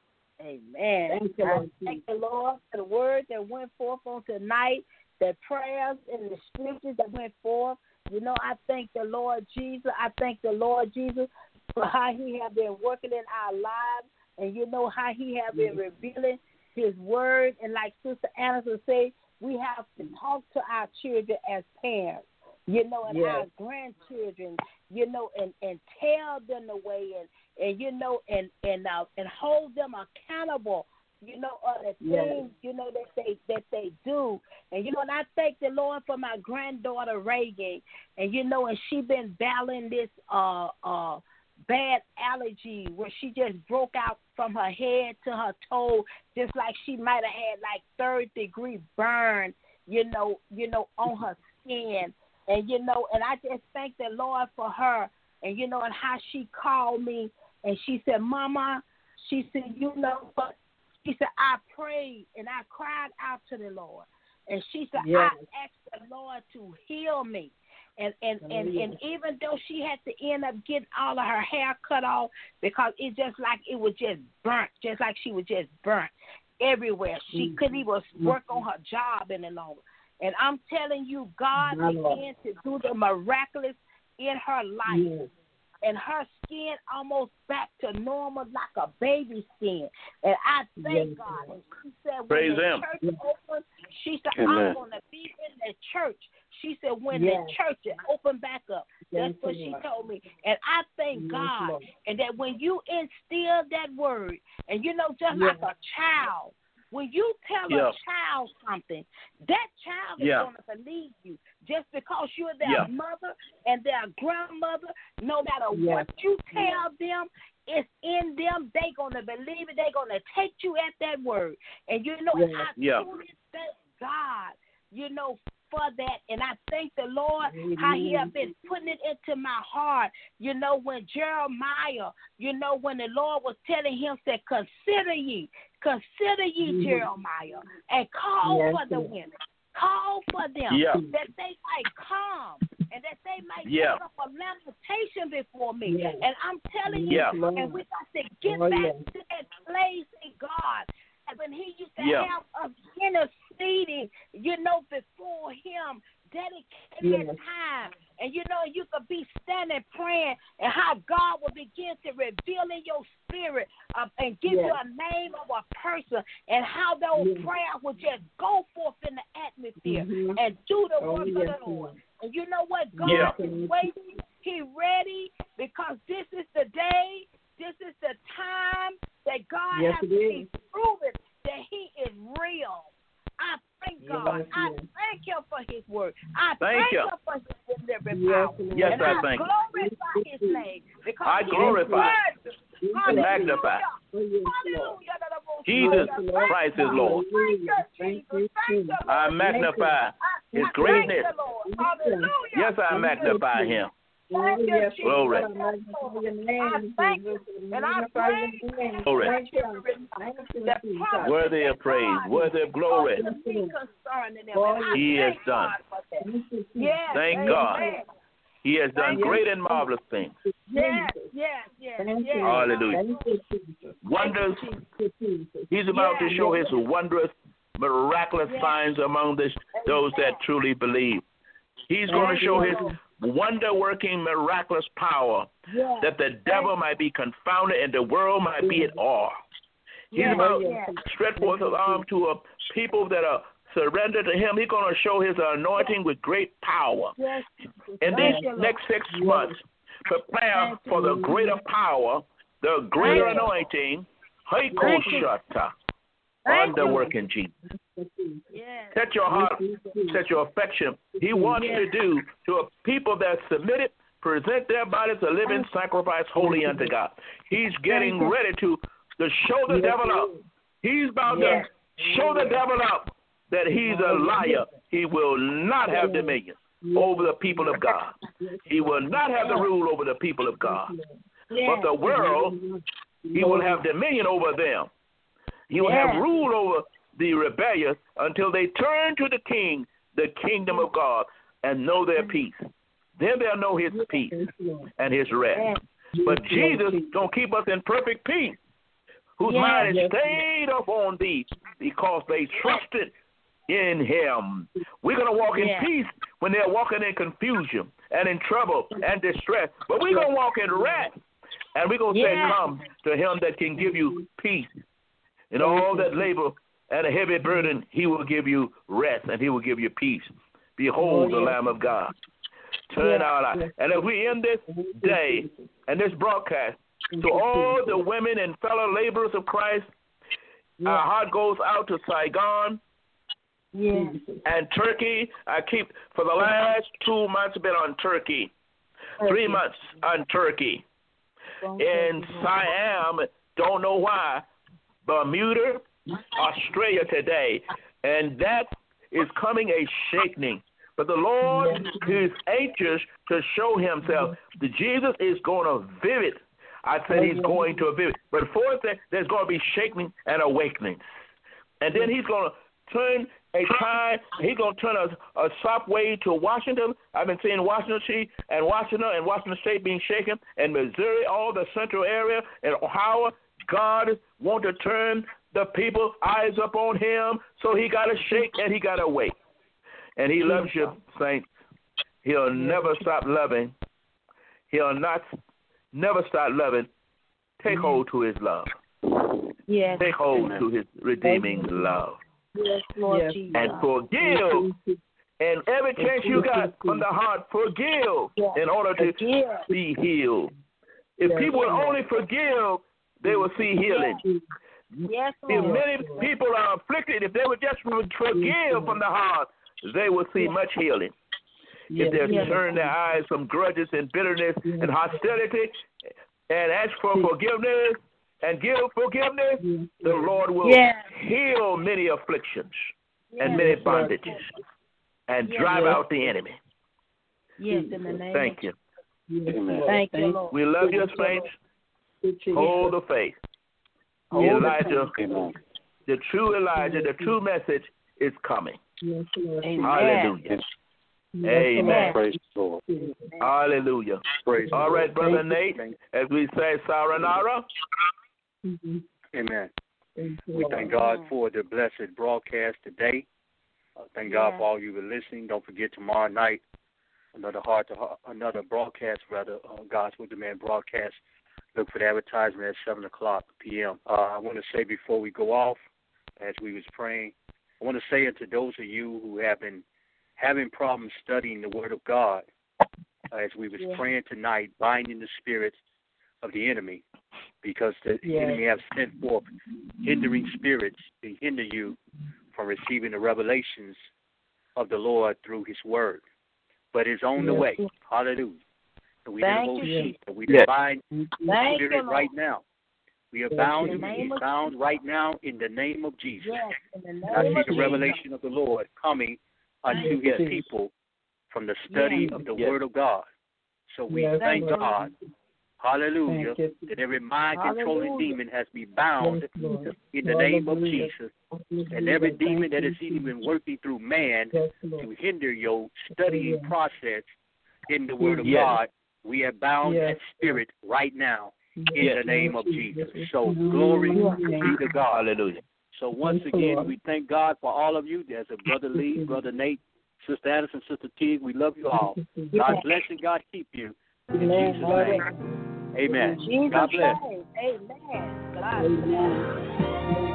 S5: Amen.
S4: Thank you,
S5: I
S4: Lord.
S5: thank the Lord for the word that went forth on tonight, the prayers and the scriptures that went forth. You know, I thank the Lord Jesus. I thank the Lord Jesus for how he has been working in our lives, and you know how he has been revealing his word. And like Sister Anderson said, we have to talk to our children as parents, you know, and
S4: Yes.
S5: our grandchildren, you know, and, and tell them the way, and, and you know, and and uh, and hold them accountable, you know, of the
S4: Yes.
S5: things, you know, that they that they do. And you know, and I thank the Lord for my granddaughter Reagan, and you know, and she been battling this uh uh bad allergy where she just broke out from her head to her toe, just like she might have had like third degree burn, you know, you know, on her skin. And you know, and I just thank the Lord for her, and you know, and how she called me and she said, Mama, she said, you know, but she said, I prayed and I cried out to the Lord. And she said,
S4: Yes.
S5: I asked the Lord to heal me. And and,
S4: Oh,
S5: and,
S4: yes.
S5: and even though she had to end up getting all of her hair cut off because it just like it was just burnt, just like she was just burnt everywhere. She
S4: Mm-hmm.
S5: couldn't even work on her job any longer. And I'm telling you, God
S4: My Lord.
S5: began to do the miraculous in her life.
S4: Yes.
S5: And her skin almost back to normal like a baby skin. And I thank
S4: Yes.
S5: God. And she said when
S3: Praise
S5: the
S3: Him.
S5: church opened, she said,
S3: Amen.
S5: I'm going to be in the church. She said when
S4: Yes.
S5: the church is open back up. That's
S4: Yes,
S5: what she
S4: Lord.
S5: told me. And I thank
S4: Yes,
S5: God.
S4: Lord.
S5: And that when you instill that word, and you know, just
S4: Yes.
S5: like a child, when you tell
S3: Yeah.
S5: a child something, that child is
S3: Yeah.
S5: going to believe you just because you're their
S3: Yeah.
S5: mother and their grandmother. No matter
S4: Yes.
S5: what you tell them, it's in them. They're going to believe it. They're going to take you at that word. And you know,
S4: Yes.
S5: I
S3: Yeah.
S5: truly thank God, you know, for that. And I thank the Lord
S4: Amen.
S5: how he has been putting it into my heart. You know, when Jeremiah, you know, when the Lord was telling him, said, consider ye, consider ye
S4: Mhm.
S5: Jeremiah, and call
S4: Yes,
S5: for the
S4: Lord.
S5: women. Call for them
S3: Yeah.
S5: that they might come and that they might
S3: Yeah.
S5: take up a lamentation before me.
S4: Yes.
S5: And I'm telling you,
S3: Yeah.
S5: and we got to get
S4: Oh,
S5: back
S4: yes.
S5: to that place in God. And when he used to
S3: Yeah.
S5: have us interceding, you know, before him, dedicating
S4: Yes.
S5: that time. And you know, you could be standing praying, and how God will begin to reveal in your spirit uh, and give
S4: Yes.
S5: you a name of a person, and how those
S4: Yes.
S5: prayers will just go forth in the atmosphere
S4: Mhm.
S5: and do the
S4: Oh,
S5: work
S4: yes,
S5: of the Lord.
S4: Lord.
S5: And you know what? God
S3: Yeah.
S5: is waiting. He ready because this is the day, this is the time that God
S4: Yes,
S5: has
S4: it
S5: to
S4: is.
S5: be proven that he is real. I thank God.
S4: Yes,
S5: I
S4: yes.
S5: thank him for his word. I
S3: Thank
S5: thank
S3: you.
S5: him for his delivering
S4: Yes,
S5: power.
S4: Lord.
S3: Yes,
S5: and
S3: I
S5: I
S3: thank you.
S5: glorify his name because
S3: I
S5: he
S3: glorify
S5: is worthy.
S3: and magnify.
S5: Hallelujah.
S3: Jesus
S5: Hallelujah.
S3: Christ is Lord.
S5: Thank you, Jesus. Thank you, Lord.
S3: I magnify his
S5: I
S3: greatness.
S5: Thank you, Lord. Hallelujah.
S3: Yes, I magnify him.
S5: Thank you,
S4: Yes,
S5: Jesus.
S3: Glory.
S5: I thank you. And I praise you.
S3: Glory.
S5: Thank you. The promise
S3: Worthy of
S5: that
S3: praise,
S5: God
S3: worthy of glory.
S5: spoke to me concerning them. And I
S3: He has
S5: thank
S3: done.
S5: God for that. Yes,
S3: Thank
S5: amen.
S3: God. He has done
S5: Thank you.
S3: great and marvelous things.
S5: Yes, yes, yes, yes.
S3: Hallelujah. Wonders. He's about to show his wondrous, miraculous
S5: Yes.
S3: signs among this, those that truly believe. He's going to show his wonder-working, miraculous power
S5: Yes.
S3: that the devil might be confounded and the world might be at awe. He's
S5: Yes,
S3: about
S5: yes.
S3: to stretch forth his arm to a people that are surrendered to him. He's going to show his anointing with great power.
S5: Yes.
S3: In
S5: Thank
S3: these
S5: you, Lord.
S3: next six months, prepare
S5: Thank you.
S3: for the greater power, the greater
S5: Thank you.
S3: anointing,
S5: Thank you.
S3: Haikoshata,
S5: Thank you.
S3: underworking Jesus.
S5: Yes.
S3: Set your heart, set your affection. He wants
S5: Yes.
S3: to do to a people that submitted, present their bodies a living sacrifice holy unto God. He's getting
S5: Thank you.
S3: ready to, to show the devil up. He's about
S5: Yes.
S3: to show the devil up that he's a liar. He will not have dominion over the people of God. He will not have the rule over the people of God.
S5: Yes.
S3: But the world, he will have dominion over them. He will
S5: Yes.
S3: have rule over the rebellious until they turn to the King, the kingdom of God, and know their peace. Then they'll know his peace and his rest. But Jesus gonna keep us in perfect peace, whose
S5: Yes.
S3: mind is stayed upon thee, because they trusted in him. We're gonna walk in
S5: Yes.
S3: peace when they're walking in confusion and in trouble and distress. But we're gonna walk in rest, and we're gonna say,
S5: Yes.
S3: "Come to him that can give you peace." In all that labor and a heavy burden, he will give you rest and he will give you peace. Behold the Lamb of God. Turn our lives. And as we end this day and this broadcast, to all the women and fellow laborers of Christ, our heart goes out to Saigon
S5: Yes.
S3: and Turkey. I keep, for the last two months, been on Turkey. Three months on Turkey. In Siam, don't know why, Bermuda, Australia today, and that is coming a shaking. But the Lord is anxious to show himself. The Jesus is going to visit. I said he's going to visit. But for that, there's going to be shaking and awakening. And then he's going to turn a time, he's going to turn a, a soft way to Washington. I've been seeing Washington State and Washington and Washington State being shaken, and Missouri, all the central area, and Ohio. God wants to turn the people's eyes up on him, so he got to shake and he got to wait. And he loves you, saints. He'll never stop loving. He'll not never stop loving. Take hold to his love.
S5: Yes.
S3: Take hold to his redeeming love.
S5: Yes, Lord Jesus.
S3: And forgive. And every chance you got from the heart, forgive in order to
S5: Forgive.
S3: be healed. If people will only forgive, they will see healing.
S5: Yes,
S3: If
S5: Lord.
S3: many people are afflicted, if they would just forgive from the heart, they will see much healing. If they
S5: Yes.
S3: turn their eyes from grudges and bitterness and hostility and ask for forgiveness and give forgiveness, the Lord will
S5: Yes.
S3: heal many afflictions and
S5: Yes.
S3: many bondages and
S5: Yes.
S3: drive out the enemy.
S5: Yes, in the name
S3: Thank
S5: of
S3: you.
S5: Jesus. Thank you, Lord.
S3: We love you, saints. Hold the faith. Elijah, the true Elijah, the true message is coming.
S5: Amen.
S3: Hallelujah. Amen.
S2: Praise the Lord.
S3: Hallelujah.
S2: Praise the
S3: All
S2: Lord.
S3: right, Brother Nate, as we say, Saranara.
S2: Amen. We thank God for the blessed broadcast today. Uh, thank God
S5: Yeah.
S2: for all you were listening. Don't forget tomorrow night, another heart to heart, another broadcast, rather, uh, Gospel Demand broadcast. Look for the advertisement at seven o'clock p.m. Uh, I want to say before we go off, as we was praying, I want to say it to those of you who have been having problems studying the Word of God, uh, as we was
S4: Yeah.
S2: praying tonight, binding the spirits of the enemy, because the
S4: Yeah.
S2: enemy have sent forth hindering spirits to hinder you from receiving the revelations of the Lord through His Word. But it's on the
S4: Yes.
S2: way. Hallelujah. So we
S5: Thank
S2: did
S5: you,
S2: sheep. So we
S3: Yes.
S2: bind
S5: Thank you,
S2: spirit
S5: Lord.
S2: right now. We are
S4: Yes,
S2: bound.
S4: in
S5: the
S2: We
S5: name
S2: are
S5: of
S2: bound right now in the name of Jesus.
S5: Yes, in the
S2: And I
S5: name
S2: see
S5: of
S2: the
S5: Jesus.
S2: revelation of the Lord coming unto
S3: Yes.
S2: His people from the study
S5: Yes.
S2: of the
S3: Yes.
S2: Word of God. So we
S4: Yes,
S2: thank
S4: Lord.
S2: God, hallelujah,
S4: Thank you.
S2: that every mind-controlling
S5: Hallelujah.
S2: demon has been bound
S4: Yes, Lord.
S2: in the name of
S4: Hallelujah.
S2: Jesus.
S4: Hallelujah.
S2: And every demon
S4: Thank
S2: that
S4: you,
S2: is even
S4: Jesus.
S2: working through man
S4: Yes,
S2: to
S4: Lord.
S2: hinder your studying
S4: Yes.
S2: process in the Word of
S3: Yes.
S2: God, we have bound
S4: Yes.
S2: that spirit right now in
S3: Yes.
S2: the name of Jesus. So
S4: Yes.
S2: glory
S4: Yes.
S2: be to God.
S3: Hallelujah.
S2: So once
S4: Thank you,
S2: again,
S4: Lord.
S2: we thank God for all of you. There's a Brother Lee, Brother Nate, Sister Addison, Sister Teague. We love you all. God bless and God keep you. In
S4: Amen.
S2: Jesus' name, amen.
S5: In Jesus'
S2: God bless.
S5: name. Amen. God bless.
S4: Amen.